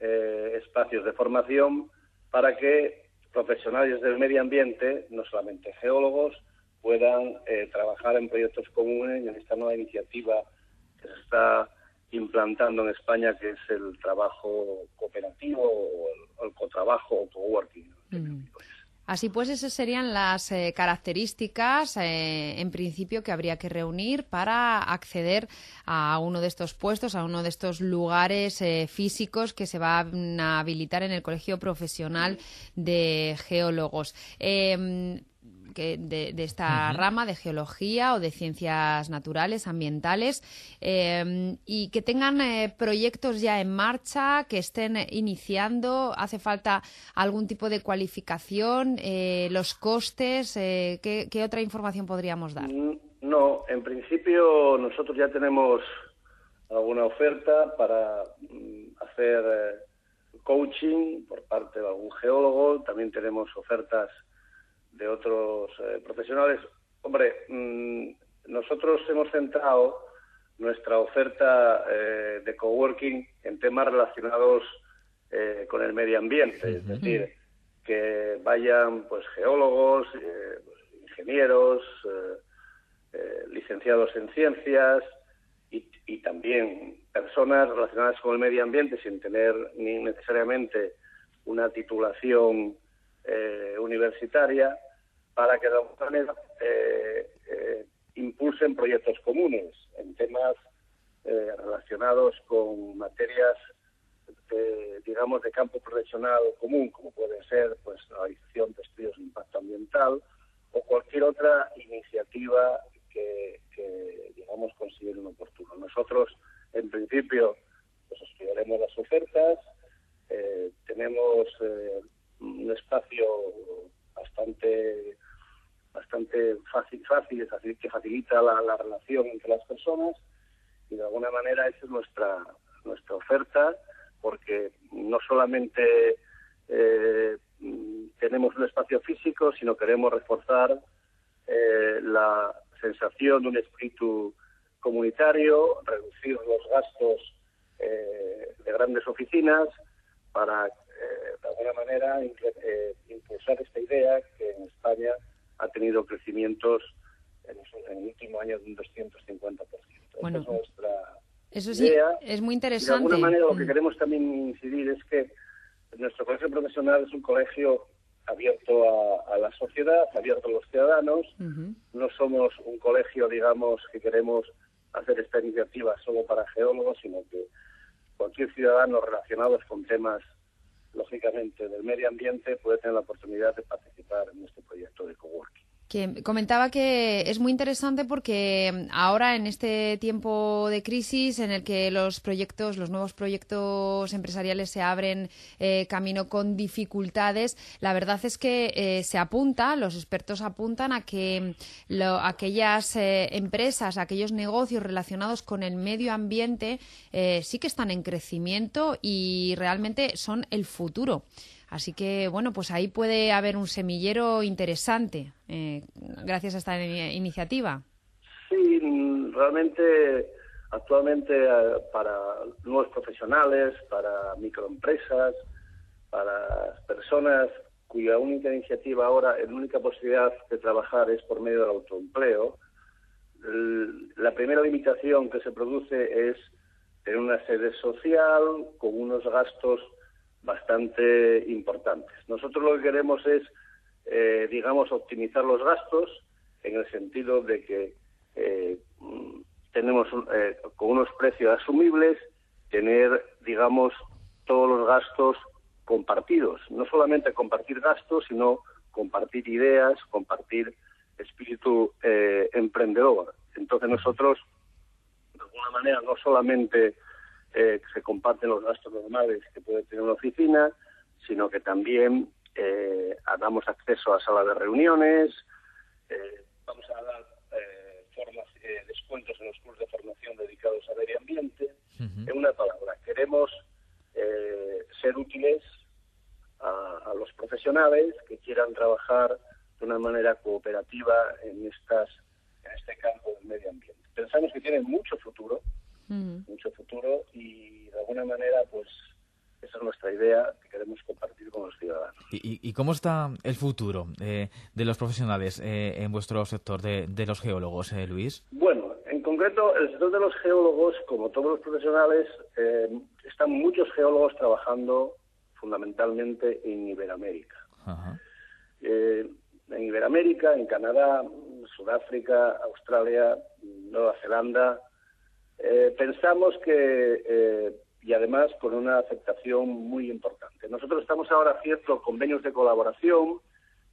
eh, espacios de formación para que profesionales del medio ambiente, no solamente geólogos, puedan eh, trabajar en proyectos comunes y en esta nueva iniciativa que se está implantando en España, que es el trabajo cooperativo o el, el cotrabajo o coworking. Mm. Así pues, esas serían las eh, características, eh, en principio, que habría que reunir para acceder a uno de estos puestos, a uno de estos lugares eh, físicos que se van a habilitar en el Colegio Profesional de Geólogos. Eh, que de, de esta uh-huh. rama de geología o de ciencias naturales, ambientales, eh, y que tengan eh, proyectos ya en marcha, que estén iniciando. ¿Hace falta algún tipo de cualificación? Eh, ¿Los costes? Eh, ¿qué, ¿Qué otra información podríamos dar? No, en principio nosotros ya tenemos alguna oferta para mm, hacer eh, coaching por parte de algún geólogo. También tenemos ofertas de otros eh, profesionales. Hombre, mmm, nosotros hemos centrado nuestra oferta eh, de coworking en temas relacionados eh, con el medio ambiente, es decir, que vayan pues geólogos, eh, ingenieros, eh, eh, licenciados en ciencias y, y también personas relacionadas con el medio ambiente sin tener ni necesariamente una titulación eh, universitaria, para que de alguna manera eh, eh, impulsen proyectos comunes en temas eh, relacionados con materias, de, digamos, de campo profesional común, como puede ser pues la realización de estudios de impacto ambiental o cualquier otra iniciativa que, que digamos, consideren oportuno. Nosotros, en principio, pues estudiaremos las ofertas, eh, tenemos eh, un espacio bastante bastante fácil, fácil, es decir, que facilita la, la relación entre las personas, y de alguna manera esa es nuestra nuestra oferta, porque no solamente eh, tenemos un espacio físico, sino queremos reforzar eh, la sensación de un espíritu comunitario, reducir los gastos eh, de grandes oficinas para, eh, de alguna manera, eh, impulsar esta idea que en España ha tenido crecimientos en, en el último año de un doscientos cincuenta por ciento. Bueno, Esa es nuestra eso sí, idea. Es muy interesante. Y de alguna manera lo que mm. queremos también incidir es que nuestro colegio profesional es un colegio abierto a, a la sociedad, abierto a los ciudadanos. Uh-huh. No somos un colegio, digamos, que queremos hacer esta iniciativa solo para geólogos, sino que cualquier ciudadano relacionado con temas, lógicamente, del medio ambiente puede tener la oportunidad de participar en este proyecto de coworking. Que comentaba que es muy interesante porque ahora, en este tiempo de crisis en el que los proyectos, los nuevos proyectos empresariales se abren eh, camino con dificultades, la verdad es que eh, se apunta, los expertos apuntan a que lo, aquellas eh, empresas, aquellos negocios relacionados con el medio ambiente eh, sí que están en crecimiento y realmente son el futuro. Así que, bueno, pues ahí puede haber un semillero interesante eh, gracias a esta in- iniciativa. Sí, realmente actualmente eh, para nuevos profesionales, para microempresas, para personas cuya única iniciativa ahora, la única posibilidad de trabajar es por medio del autoempleo, el, la primera limitación que se produce es tener una sede social con unos gastos bastante importantes. Nosotros lo que queremos es, eh, digamos, optimizar los gastos en el sentido de que eh, tenemos eh, con unos precios asumibles, tener, digamos, todos los gastos compartidos. No solamente compartir gastos, sino compartir ideas, compartir espíritu eh, emprendedor. Entonces nosotros, de alguna manera, no solamente Eh, se comparten los gastos normales que puede tener una oficina, sino que también eh, damos acceso a salas de reuniones, eh, vamos a dar eh, formas, eh, descuentos en los cursos de formación dedicados a medio ambiente. Uh-huh. En una palabra, queremos eh, ser útiles a, a los profesionales que quieran trabajar de una manera cooperativa en estas en este campo del medio ambiente. Pensamos que tienen mucho futuro, Uh-huh. mucho futuro y de alguna manera pues esa es nuestra idea que queremos compartir con los ciudadanos. ¿Y, y cómo está el futuro eh, de los profesionales eh, en vuestro sector de, de los geólogos, eh, Luis? Bueno, en concreto el sector de los geólogos, como todos los profesionales, eh, están muchos geólogos trabajando fundamentalmente en Iberoamérica. Uh-huh. Eh, en Iberoamérica, en Canadá, Sudáfrica, Australia, Nueva Zelanda. Eh, pensamos que, eh, y además con una aceptación muy importante. Nosotros estamos ahora haciendo convenios de colaboración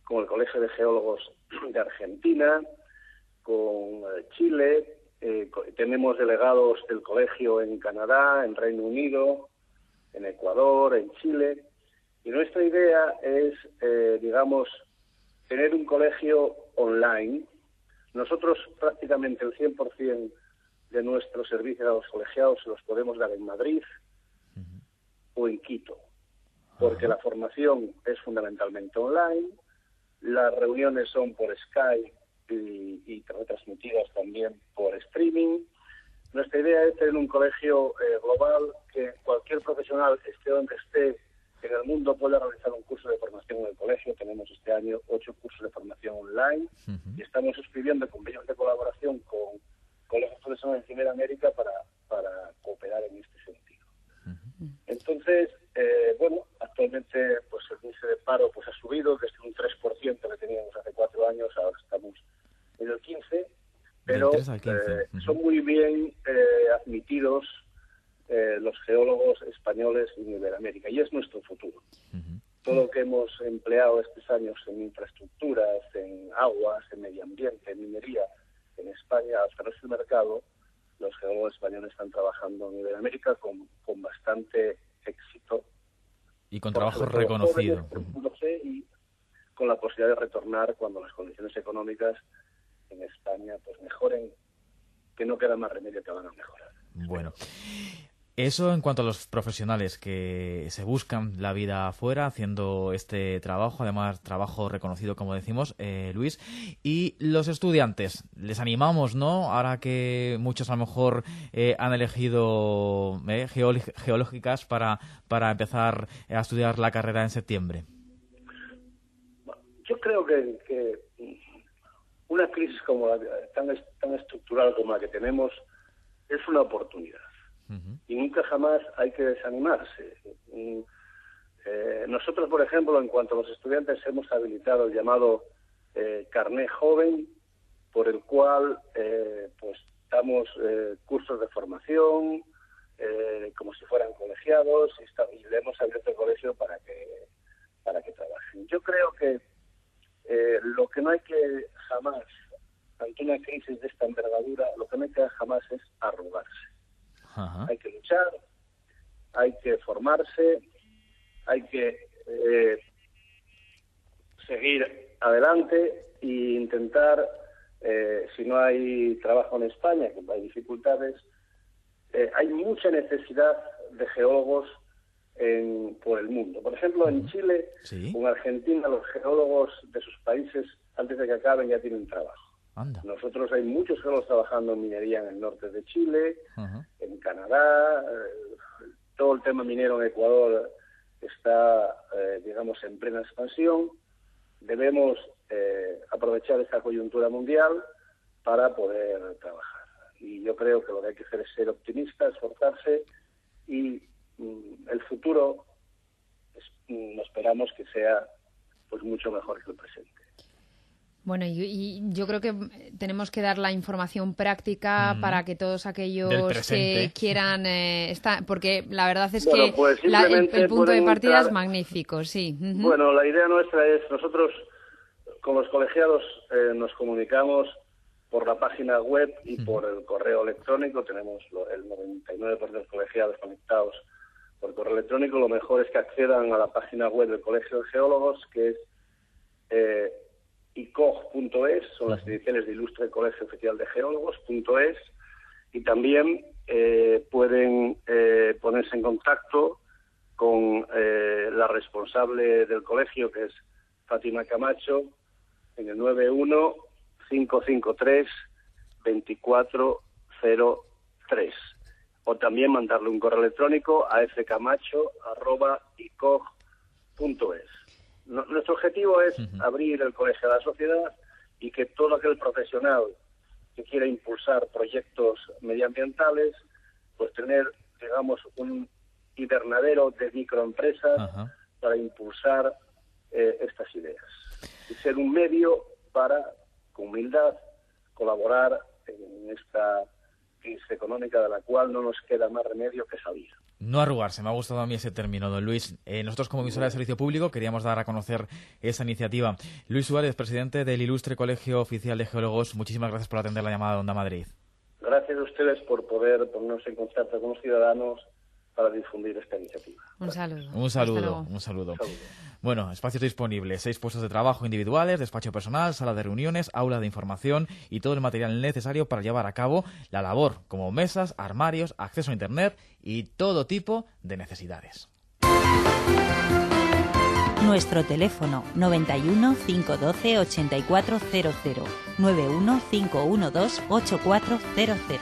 con el Colegio de Geólogos de Argentina, con eh, Chile, eh, co- tenemos delegados del colegio en Canadá, en Reino Unido, en Ecuador, en Chile, y nuestra idea es, eh, digamos, tener un colegio online. Nosotros prácticamente el cien por ciento de nuestros servicios a los colegiados se los podemos dar en Madrid uh-huh. o en Quito, porque uh-huh. la formación es fundamentalmente online, las reuniones son por Skype y, y retransmitidas también por streaming. Nuestra idea es tener un colegio eh, global que cualquier profesional, esté donde esté en el mundo, pueda realizar un curso de formación en el colegio. Tenemos este año ocho cursos de formación online uh-huh. y estamos suscribiendo convenios de colaboración con colegios profesionales en Iberoamérica para, para cooperar en este sentido. Uh-huh. Entonces, eh, bueno, actualmente pues el índice de paro pues ha subido desde un tres por ciento que teníamos hace cuatro años, ahora estamos en el quince por ciento, pero quince. Eh, uh-huh. son muy bien eh, admitidos eh, los geólogos españoles en Iberoamérica, y es nuestro futuro. Uh-huh. Todo lo que hemos empleado estos años en infraestructuras, en aguas, en medio ambiente, en minería, en España, hasta nuestro mercado, los geólogos españoles están trabajando en Iberoamérica con, con bastante éxito. Y con trabajo reconocido. Jóvenes, y con la posibilidad de retornar cuando las condiciones económicas en España pues mejoren, que no queda más remedio que van a mejorar. Bueno, eso en cuanto a los profesionales que se buscan la vida afuera haciendo este trabajo, además trabajo reconocido, como decimos, eh, Luis. Y los estudiantes, les animamos, ¿no? Ahora que muchos a lo mejor eh, han elegido eh, geolo- geológicas para, para empezar a estudiar la carrera en septiembre. Yo creo que, que una crisis como la, tan, tan estructural como la que tenemos es una oportunidad. Uh-huh. Y nunca jamás hay que desanimarse. Eh, nosotros, por ejemplo, en cuanto a los estudiantes, hemos habilitado el llamado eh, carné joven, por el cual eh, pues damos eh, cursos de formación, eh, como si fueran colegiados, y, está, y le hemos abierto el colegio para que, para que trabajen. Yo creo que eh, lo que no hay que jamás, ante una crisis de esta envergadura, lo que no hay que jamás es arrugarse. Ajá. Hay que luchar, hay que formarse, hay que eh, seguir adelante e intentar, eh, si no hay trabajo en España, que hay dificultades, eh, hay mucha necesidad de geólogos en, por el mundo. Por ejemplo, en Chile, ¿sí? o en Argentina, los geólogos de sus países, antes de que acaben, ya tienen trabajo. Anda. Nosotros hay muchos geólogos trabajando en minería en el norte de Chile, uh-huh. en Canadá, eh, todo el tema minero en Ecuador está, eh, digamos, en plena expansión. Debemos eh, aprovechar esta coyuntura mundial para poder trabajar. Y yo creo que lo que hay que hacer es ser optimista, esforzarse, y mm, el futuro es, mm, esperamos que sea pues mucho mejor que el presente. Bueno, y, y yo creo que tenemos que dar la información práctica mm. para que todos aquellos que quieran eh, estar, porque la verdad es bueno, que pues la, el, el punto de partida entrar... es magnífico, sí. Uh-huh. Bueno, la idea nuestra es, nosotros con los colegiados eh, nos comunicamos por la página web y uh-huh. por el correo electrónico. Tenemos lo, el noventa y nueve por ciento de los colegiados conectados por correo electrónico. Lo mejor es que accedan a la página web del Colegio de Geólogos, que es eh, i c o g punto es, son las ediciones de Ilustre Colegio Oficial de Geólogos punto es, y también eh, pueden eh, ponerse en contacto con eh, la responsable del colegio, que es Fátima Camacho, en el nueve uno, cinco cinco tres, dos cuatro cero tres, o también mandarle un correo electrónico a f camacho arroba i c o g punto es. Nuestro objetivo es uh-huh. abrir el colegio a la sociedad y que todo aquel profesional que quiera impulsar proyectos medioambientales, pues tener, digamos, un invernadero de microempresas uh-huh. para impulsar eh, estas ideas. Y ser un medio para, con humildad, colaborar en esta crisis económica de la cual no nos queda más remedio que salir. No arrugarse, me ha gustado a mí ese término, don Luis. Eh, nosotros como emisora de servicio público queríamos dar a conocer esa iniciativa. Luis Suárez, presidente del Ilustre Colegio Oficial de Geólogos, muchísimas gracias por atender la llamada de Onda Madrid. Gracias a ustedes por poder ponernos en contacto con los ciudadanos para difundir esta iniciativa. Un saludo. Un saludo, un saludo. Un saludo. Bueno, espacios disponibles, seis puestos de trabajo individuales, despacho personal, sala de reuniones, aula de información y todo el material necesario para llevar a cabo la labor, como mesas, armarios, acceso a internet y todo tipo de necesidades. Nuestro teléfono noventa y uno, cinco uno dos, ochenta y cuatro cero cero, noventa y uno, cinco uno dos, ochenta y cuatro cero cero.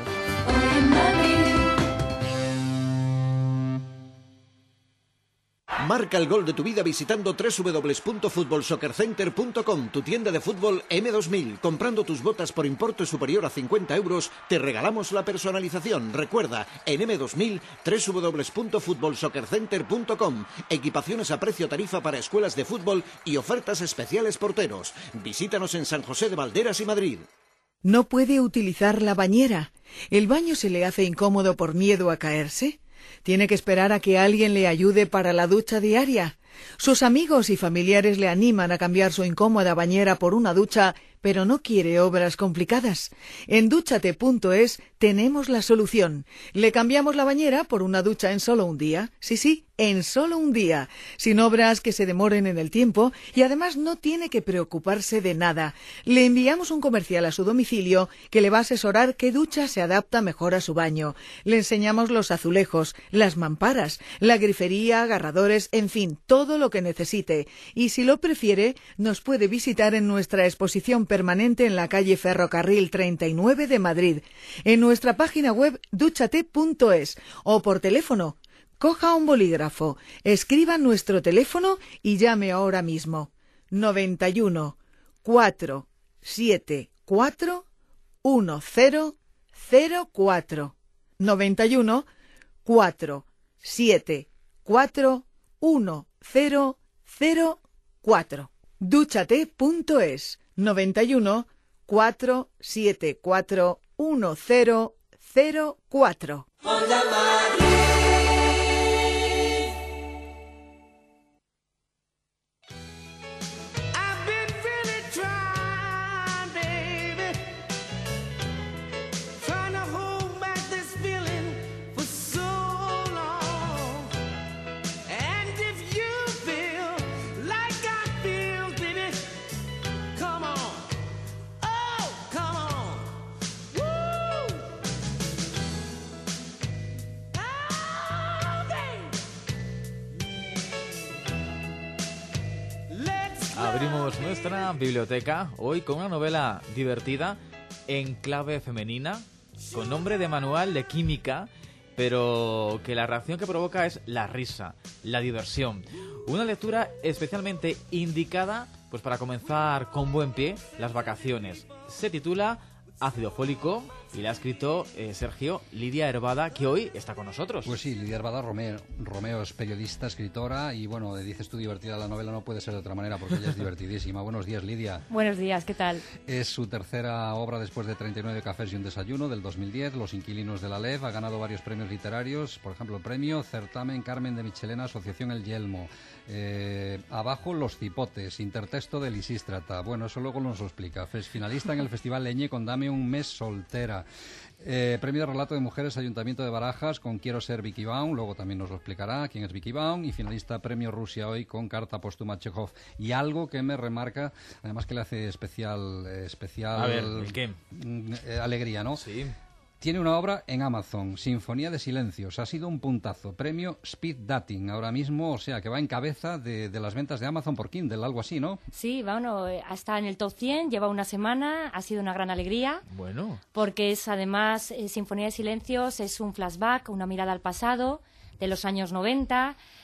Marca el gol de tu vida visitando doble u doble u doble u punto fútbol soccer center punto com, tu tienda de fútbol eme dos mil. Comprando tus botas por importe superior a cincuenta euros, te regalamos la personalización. Recuerda, en eme dos mil, doble u doble u doble u punto fútbol soccer center punto com. Equipaciones a precio tarifa para escuelas de fútbol y ofertas especiales porteros. Visítanos en San José de Valderas y Madrid. ¿No puede utilizar la bañera? ¿El baño se le hace incómodo por miedo a caerse? ¿Tiene que esperar a que alguien le ayude para la ducha diaria? Sus amigos y familiares le animan a cambiar su incómoda bañera por una ducha, pero no quiere obras complicadas. En dúchate punto es tenemos la solución. Le cambiamos la bañera por una ducha en solo un día. Sí, sí, en solo un día. Sin obras que se demoren en el tiempo y además no tiene que preocuparse de nada. Le enviamos un comercial a su domicilio que le va a asesorar qué ducha se adapta mejor a su baño. Le enseñamos los azulejos, las mamparas, la grifería, agarradores, en fin, todo lo que necesite. Y si lo prefiere, nos puede visitar en nuestra exposición permanente en la calle Ferrocarril treinta y nueve de Madrid, en nuestra página web dúchate punto es o por teléfono. Coja un bolígrafo, escriba nuestro teléfono y llame ahora mismo. noventa y uno, cuatro, siete, cuatro, uno cero cero cuatro. noventa y uno, cuatro, siete, cuatro, uno cero cero cuatro. dúchate punto es. noventa y uno, cuatro, siete, cuatro, uno cero cero cuatro. Abrimos nuestra biblioteca hoy con una novela divertida en clave femenina, con nombre de manual de química, pero que la reacción que provoca es la risa, la diversión. Una lectura especialmente indicada pues para comenzar con buen pie las vacaciones. Se titula Ácido fólico y la ha escrito eh, Sergio Lidia Herbada, que hoy está con nosotros. Pues sí, Lidia Herbada Romeo, Romeo es periodista, escritora y bueno, dices tú divertida la novela, no puede ser de otra manera porque ella es divertidísima. Buenos días, Lidia. Buenos días, ¿qué tal? Es su tercera obra después de treinta y nueve cafés y un desayuno del dos mil diez, Los inquilinos de la L E F. Ha ganado varios premios literarios, por ejemplo, premio Certamen Carmen de Michelena, Asociación El Yelmo. Eh, abajo Los cipotes, intertexto de Lisístrata. Bueno, eso luego nos lo explica. Es finalista en el Festival Leñe con Dame un mes soltera. Eh, premio de relato de mujeres Ayuntamiento de Barajas con Quiero ser Vicky Baum, luego también nos lo explicará quién es Vicky Baum, y finalista premio Rusia hoy con Carta póstuma Chekhov. Y algo que me remarca, además que le hace especial eh, especial A ver, ¿el qué? Eh, alegría, ¿no? Sí. Tiene una obra en Amazon, Sinfonía de Silencios, ha sido un puntazo, premio Speed Dating, ahora mismo, o sea, que va en cabeza de, de las ventas de Amazon por Kindle, algo así, ¿no? Sí, bueno, está en el top cien, lleva una semana, ha sido una gran alegría. Bueno. Porque es además, eh, Sinfonía de Silencios es un flashback, una mirada al pasado de los años noventa,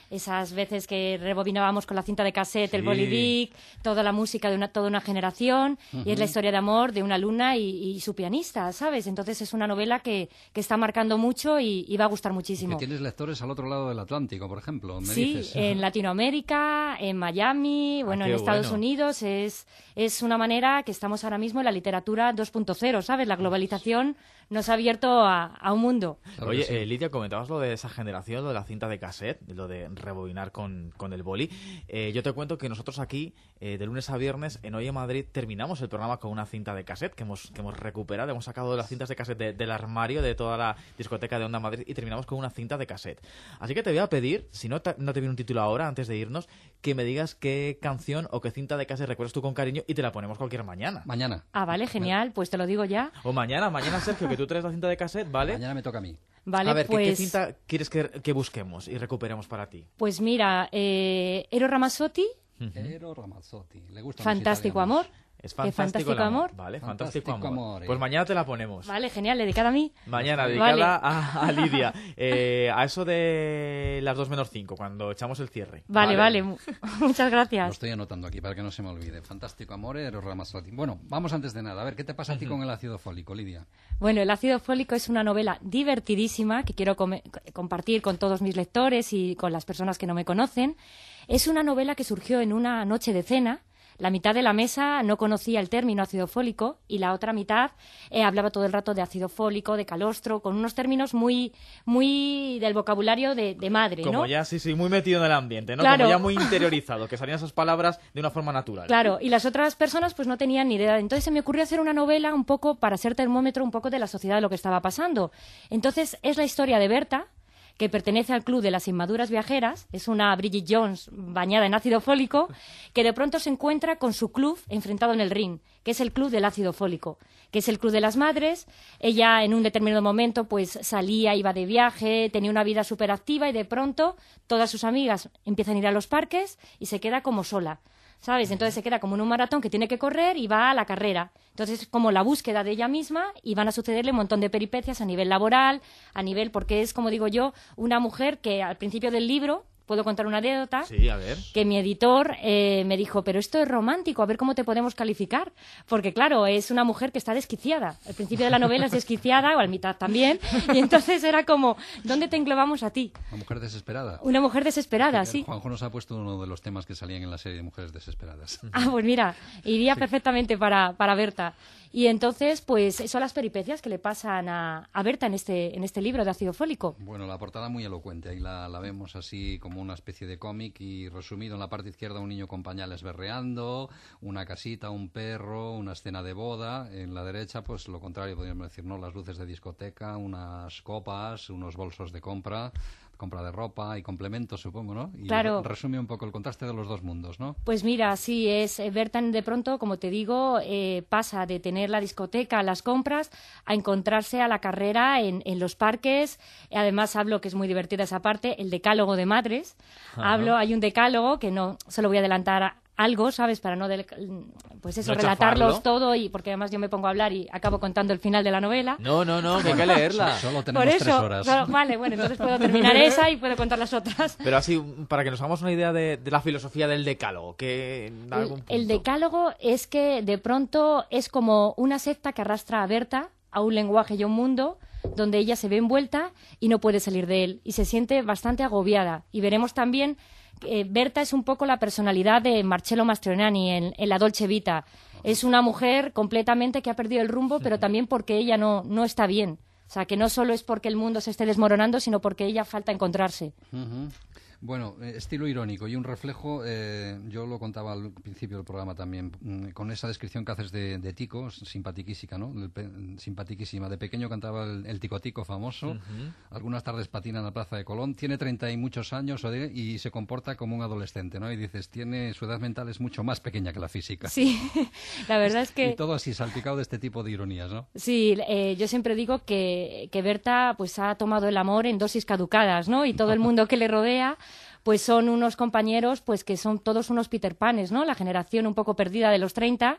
esas veces que rebobinábamos con la cinta de cassette, Sí. el Bolivic, toda la música de una, toda una generación, Ujú. y es la historia de amor de una alumna y, y su pianista, ¿sabes? Entonces es una novela que, que está marcando mucho y, y va a gustar Que muchísimo. tienes lectores al otro lado del Atlántico, por ejemplo, me Sí, dices. en Latinoamérica, en Miami, bueno, qué en Estados bueno. Unidos, es, es una manera que estamos ahora mismo en la literatura dos punto cero, ¿sabes? La globalización nos ha abierto a, a un mundo. Oye, eh, Lidia, comentabas lo de esa generación, lo de la cinta de cassette, lo de rebobinar con, con el boli. Eh, yo te cuento que nosotros aquí, eh, de lunes a viernes, en Hoy en Madrid, terminamos el programa con una cinta de cassette que hemos, que hemos recuperado. Hemos sacado las cintas de cassette de- del armario de toda la discoteca de Onda Madrid y terminamos con una cinta de cassette. Así que te voy a pedir, si no te, no te viene un título ahora, antes de irnos, que me digas qué canción o qué cinta de cassette recuerdas tú con cariño y te la ponemos cualquier mañana. Mañana. Ah, vale, genial, pues te lo digo ya. O mañana, mañana, Sergio, que tú traes la cinta de cassette, ¿vale? Mañana me toca a mí. Vale, a ver, ¿qué- ¿qué, pues- cinta quieres que, que busquemos y recuperemos para ti? Pues mira, eh, Eros Ramazzotti, Eros Ramazzotti. Le gustan los Fantástico italianos. Amor. Es ¿Qué fantástico, el amor? Vale, Fantástico fantástico, amor. amor, eh. Pues mañana te la ponemos. Vale, genial, dedicada a mí. Mañana, Vale. dedicada a, a Lidia. Eh, a eso de las dos menos cinco, cuando echamos el cierre. Vale, vale, mu- muchas Lo gracias. estoy anotando aquí para que no se me olvide. Fantástico amor, Eros Ramazzotti. Bueno, vamos antes de nada. A ver, ¿qué te pasa a ti con el ácido fólico, Lidia? Bueno, El ácido fólico es una novela divertidísima que quiero come- compartir con todos mis lectores y con las personas que no me conocen. Es una novela que surgió en una noche de cena. La mitad de la mesa no conocía el término ácido fólico y la otra mitad eh, hablaba todo el rato de ácido fólico, de calostro, con unos términos muy, muy del vocabulario de, de madre, Como ¿no? ya, sí, sí, muy metido en el ambiente, ¿no? Claro. Como ya muy interiorizado, que salían esas palabras de una forma natural. Claro, y las otras personas pues no tenían ni idea. Entonces se me ocurrió hacer una novela un poco para ser termómetro un poco de la sociedad, de lo que estaba pasando. Entonces es la historia de Berta, que pertenece al club de las inmaduras viajeras, es una Bridget Jones bañada en ácido fólico, que de pronto se encuentra con su club enfrentado en el ring, que es el club del ácido fólico, que es el club de las madres. Ella en un determinado momento pues salía, iba de viaje, tenía una vida súper activa y de pronto todas sus amigas empiezan a ir a los parques y se queda como sola. ¿Sabes? Entonces se queda como en un maratón que tiene que correr y va a la carrera. Entonces es como la búsqueda de ella misma y van a sucederle un montón de peripecias a nivel laboral, a nivel, porque es, como digo yo, una mujer que al principio del libro, puedo contar una anécdota, Sí, a ver. que mi editor eh, me dijo, pero esto es romántico, a ver cómo te podemos calificar. Porque claro, es una mujer que está desquiciada. Al principio de la novela es desquiciada, o a mitad también, y entonces era como, ¿dónde te englobamos a ti? Una mujer desesperada. Una mujer desesperada, sí. Juanjo nos ha puesto uno de los temas que salían en la serie de Mujeres Desesperadas. Ah, pues mira, iría perfectamente para, para Berta. Y entonces, pues, son las peripecias que le pasan a, a Berta en este, en este libro de ácido fólico. Bueno, la portada muy elocuente. Ahí la, la vemos así como una especie de cómic y resumido en la parte izquierda un niño con pañales berreando, una casita, un perro, una escena de boda. En la derecha, pues lo contrario, podríamos decir, ¿no? Las luces de discoteca, unas copas, unos bolsos de compra, compra de ropa y complementos, supongo, ¿no? Y Claro. resume un poco el contraste de los dos mundos, ¿no? Pues mira, sí, es eh, Berta de pronto, como te digo, eh, pasa de tener la discoteca, las compras, a encontrarse a la carrera en, en los parques. Además, hablo, que es muy divertida esa parte, el decálogo de madres. Ajá. Hablo, hay un decálogo que no, solo voy a adelantar a- algo, ¿sabes? Para no, del- pues eso, No relatarlos chafarlo. todo, y porque además yo me pongo a hablar y acabo contando el final de la novela. No, no, no, que hay que leerla. Solo Por eso, solo- vale, bueno, entonces puedo terminar esa y puedo contar las otras. Pero así, para que nos hagamos una idea de, de la filosofía del decálogo, que en algún El, punto... el decálogo es que de pronto es como una secta que arrastra a Berta a un lenguaje y a un mundo donde ella se ve envuelta y no puede salir de él y se siente bastante agobiada. Y veremos también que Berta es un poco la personalidad de Marcello Mastroianni en, en La Dolce Vita. Es una mujer completamente que ha perdido el rumbo, pero también porque ella no, no está bien. O sea, que no solo es porque el mundo se esté desmoronando, sino porque ella falta encontrarse. Ujú. Bueno, eh, estilo irónico y un reflejo, eh, yo lo contaba al principio del programa también, mm, con esa descripción que haces de, de Tico, simpatiquísima, ¿no? El pe- simpatiquísima. De pequeño cantaba el, el Tico Tico famoso, Ujú. algunas tardes patina en la Plaza de Colón, tiene treinta y muchos años o de- y se comporta como un adolescente, ¿no? Y dices, tiene su edad mental es mucho más pequeña que la física. Sí, la verdad es que... Y todo así salpicado de este tipo de ironías, ¿no? Sí, eh, yo siempre digo que, que Berta pues ha tomado el amor en dosis caducadas, ¿no? Y todo el mundo que le rodea pues son unos compañeros pues que son todos unos Peter Panes, ¿no? La generación un poco perdida de los treinta,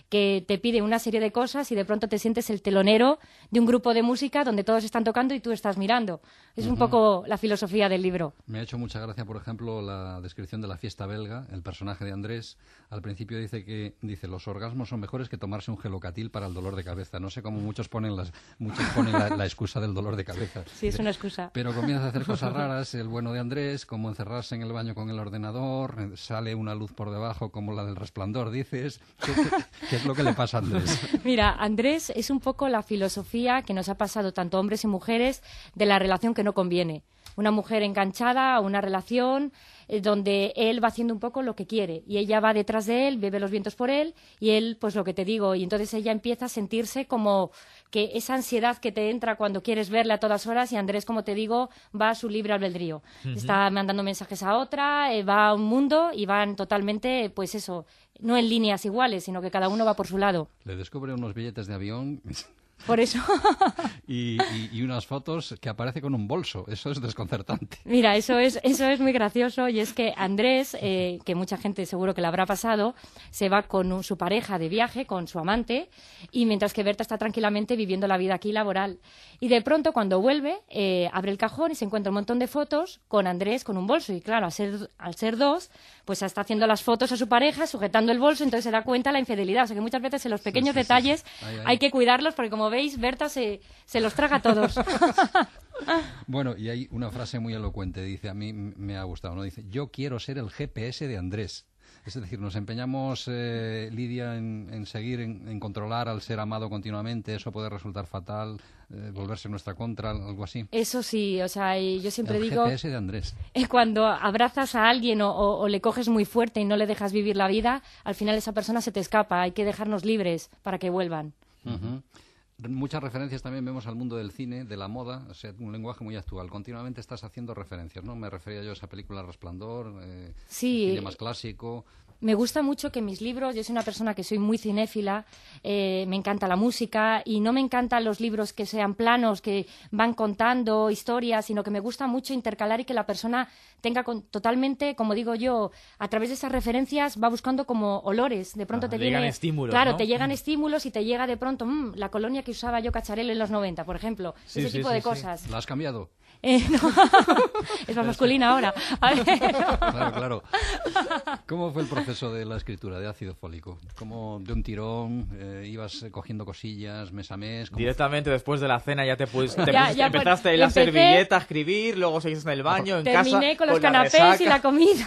que te pide una serie de cosas y de pronto te sientes el telonero de un grupo de música donde todos están tocando y tú estás mirando. Es un Ujú. poco la filosofía del libro. Me ha hecho mucha gracia, por ejemplo, la descripción de la fiesta belga. El personaje de Andrés al principio dice que dice los orgasmos son mejores que tomarse un gelocatil para el dolor de cabeza. No sé cómo muchos ponen las muchos ponen la, la excusa del dolor de cabeza. Sí, es una excusa. Pero comienza a hacer cosas raras. El bueno de Andrés, como encerrarse en el baño con el ordenador, eh, sale una luz por debajo como la del Resplandor, dices. ¿Qué, qué, qué es lo que le pasa a Andrés? Mira, Andrés es un poco la filosofía que nos ha pasado tanto hombres y mujeres de la relación que no conviene. Una mujer enganchada a una relación eh, donde él va haciendo un poco lo que quiere y ella va detrás de él, bebe los vientos por él y él, pues lo que te digo, y entonces ella empieza a sentirse como que esa ansiedad que te entra cuando quieres verle a todas horas y Andrés, como te digo, va a su libre albedrío. Ujú. Está mandando mensajes a otra, eh, va a un mundo y van totalmente, pues eso, no en líneas iguales, sino que cada uno va por su lado. Le descubre unos billetes de avión Por eso, y, y- y unas fotos que aparece con un bolso. Eso es desconcertante. mira, eso es, eso es muy gracioso y es que Andrés, eh, que mucha gente seguro que le habrá pasado, se va con un- su pareja de viaje, con su amante, y mientras que Berta está tranquilamente viviendo la vida aquí laboral. Y de pronto, cuando vuelve, eh, abre el cajón y se encuentra un montón de fotos con Andrés con un bolso. Y claro, al ser, al ser dos, pues está haciendo las fotos a su pareja, sujetando el bolso, entonces se da cuenta de la infidelidad. O sea que muchas veces en los pequeños sí, sí. detalles Ay, ay. hay que cuidarlos porque, como veis, Berta se, se los traga a todos. Bueno, y hay una frase muy elocuente, dice, a mí m- me ha gustado, ¿no? Dice, yo quiero ser el G P S de Andrés. Es decir, nos empeñamos, eh, Lidia, en, en seguir, en, en controlar al ser amado continuamente, eso puede resultar fatal, eh, volverse en nuestra contra, algo así. Eso sí, o sea, y yo siempre el digo... G P S de Andrés. Eh, Cuando abrazas a alguien o, o- o le coges muy fuerte y no le dejas vivir la vida, al final esa persona se te escapa. Hay que dejarnos libres para que vuelvan. Ujú. Muchas referencias también vemos al mundo del cine, de la moda, o sea, un lenguaje muy actual. Continuamente estás haciendo referencias, ¿no? Me refería yo a esa película Resplandor, eh, Sí. cine más clásico. Me gusta mucho que mis libros, yo soy una persona que soy muy cinéfila, eh, me encanta la música y no me encantan los libros que sean planos, que van contando historias, sino que me gusta mucho intercalar y que la persona tenga con- totalmente, como digo yo, a través de esas referencias va buscando como olores. De pronto Ah, te le llegan viene- estímulos, Claro, ¿no? te llegan Mm. estímulos y te llega de pronto "Mm, la colonia que usaba yo Cacharelo en los noventa, por ejemplo. Sí, Ese sí, tipo sí, de sí. cosas. ¿La has cambiado? Eh, no. Es más masculina ahora. A ver. Claro, claro. ¿Cómo fue el proceso de la escritura de Ácido Fólico? ¿Cómo de un tirón eh, ibas eh, cogiendo cosillas mes a mes? ¿Cómo Directamente después de la cena ya te, pues, te Ya- pusiste- ya, pues, empezaste en la empecé- servilleta a escribir, luego seguiste en el baño, en casa. Terminé con los la canapés y resaca. la comida.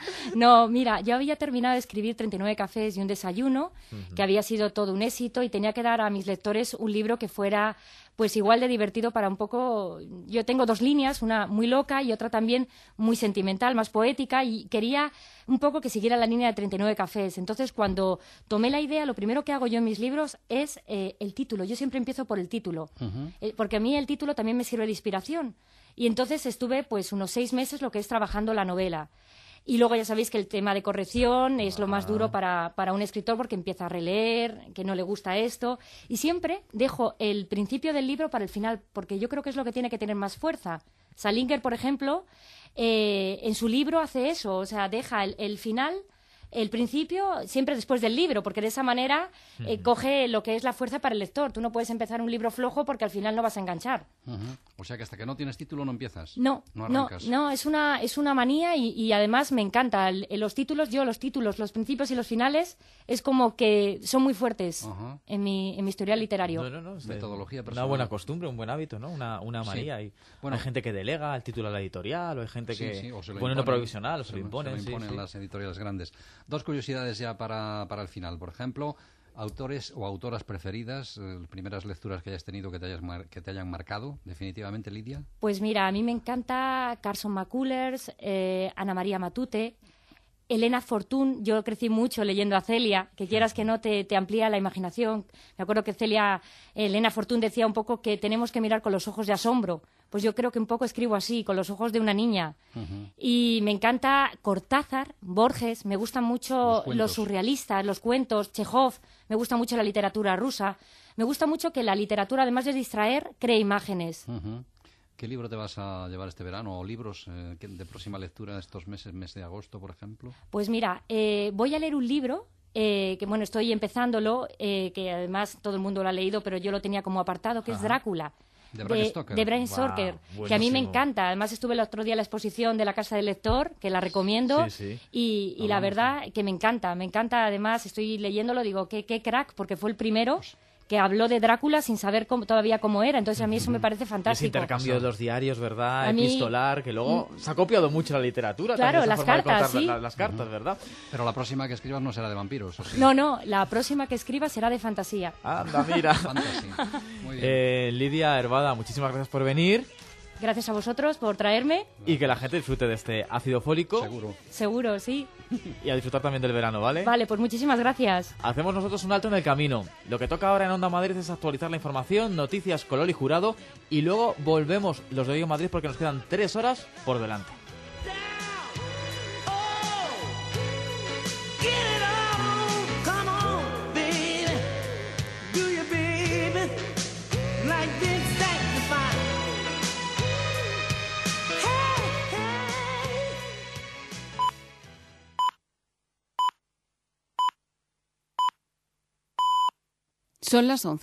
No, mira, yo había terminado de escribir treinta y nueve cafés y un desayuno, Ujú. que había sido todo un éxito y tenía que dar a mis lectores un libro que fuera pues igual de divertido para un poco... Yo tengo dos líneas, una muy loca y otra también muy sentimental, más poética, y quería un poco que siguiera la línea de treinta y nueve cafés. Entonces, cuando tomé la idea, lo primero que hago yo en mis libros es eh, el título. Yo siempre empiezo por el título. Eh, porque a mí el título también me sirve de inspiración. Y entonces estuve pues unos seis meses lo que es trabajando la novela. Y luego ya sabéis que el tema de corrección es lo más duro para, para un escritor porque empieza a releer, que no le gusta esto. Y siempre dejo el principio del libro para el final, porque yo creo que es lo que tiene que tener más fuerza. Salinger, por ejemplo, eh, en su libro hace eso, o sea, deja el, el final, el principio, siempre después del libro, porque de esa manera eh, coge lo que es la fuerza para el lector. Tú no puedes empezar un libro flojo porque al final no vas a enganchar. Ujú. O sea que hasta que no tienes título no empiezas. No, No no, arrancas. no, es una, es una manía y, y además me encanta. El- los títulos, yo los títulos, los principios y los finales, es como que son muy fuertes Ajá. en mi, en mi historial literario. No, no, no, es Metodología una personal. buena costumbre, un buen hábito, ¿no? Una, una Sí. manía. Y Bueno. hay gente que delega el título a la editorial, o hay gente Sí, que sí, o se lo pone uno imponen, provisional, o se, lo imponen. Se lo sí, imponen sí. las editoriales grandes. Dos curiosidades ya para, para el final. Por ejemplo, autores o autoras preferidas, eh, primeras lecturas que hayas tenido que te, hayas mar- que te hayan marcado, definitivamente, Lidia. Pues mira, a mí me encanta Carson McCullers, eh, Ana María Matute, Elena Fortún. Yo crecí mucho leyendo a Celia, que quieras que no te, te amplía la imaginación. Me acuerdo que Celia, Elena Fortún decía un poco que tenemos que mirar con los ojos de asombro. Pues yo creo que un poco escribo así, con los ojos de una niña. Y me encanta Cortázar, Borges, me gustan mucho Los los, cuentos. surrealistas, los cuentos, Chekhov, me gusta mucho la literatura rusa. Me gusta mucho que la literatura, además de distraer, cree imágenes. Ujú. ¿Qué libro te vas a llevar este verano? ¿O libros eh, que- de próxima lectura estos meses, mes de agosto, por ejemplo? Pues mira, eh, voy a leer un libro eh, que bueno, estoy empezándolo, eh, que además todo el mundo lo ha leído, pero yo lo tenía como apartado, que Ajá. es Drácula. De Bram Stoker. De Bram Stoker, wow, que a mí me encanta. Además estuve el otro día en la exposición de la Casa del Lector, que la recomiendo, sí, sí. y, y la verdad que me encanta, me encanta. Además estoy leyéndolo, digo, qué, qué crack, porque fue el primero que habló de Drácula sin saber cómo, todavía cómo era. Entonces a mí eso me parece fantástico. Ese intercambio de los diarios, ¿verdad? Mí, epistolar, que luego se ha copiado mucho la literatura. Claro, las cartas, sí. La, las cartas, ¿verdad? Pero la próxima que escribas no será de vampiros, ¿o sí? No, no, la próxima que escriba será de fantasía. Anda, mira. Fantasía. Muy bien. Eh, Lidia Herbada, muchísimas gracias por venir. Gracias a vosotros por traerme. Y que la gente disfrute de este ácido fólico. Seguro. Seguro, sí. Y a disfrutar también del verano, ¿vale? Vale, pues muchísimas gracias. Hacemos nosotros un alto en el camino. Lo que toca ahora en Onda Madrid es actualizar la información, noticias con Loli Jurado, y luego volvemos los de Hoy en Madrid porque nos quedan tres horas por delante. Son las once.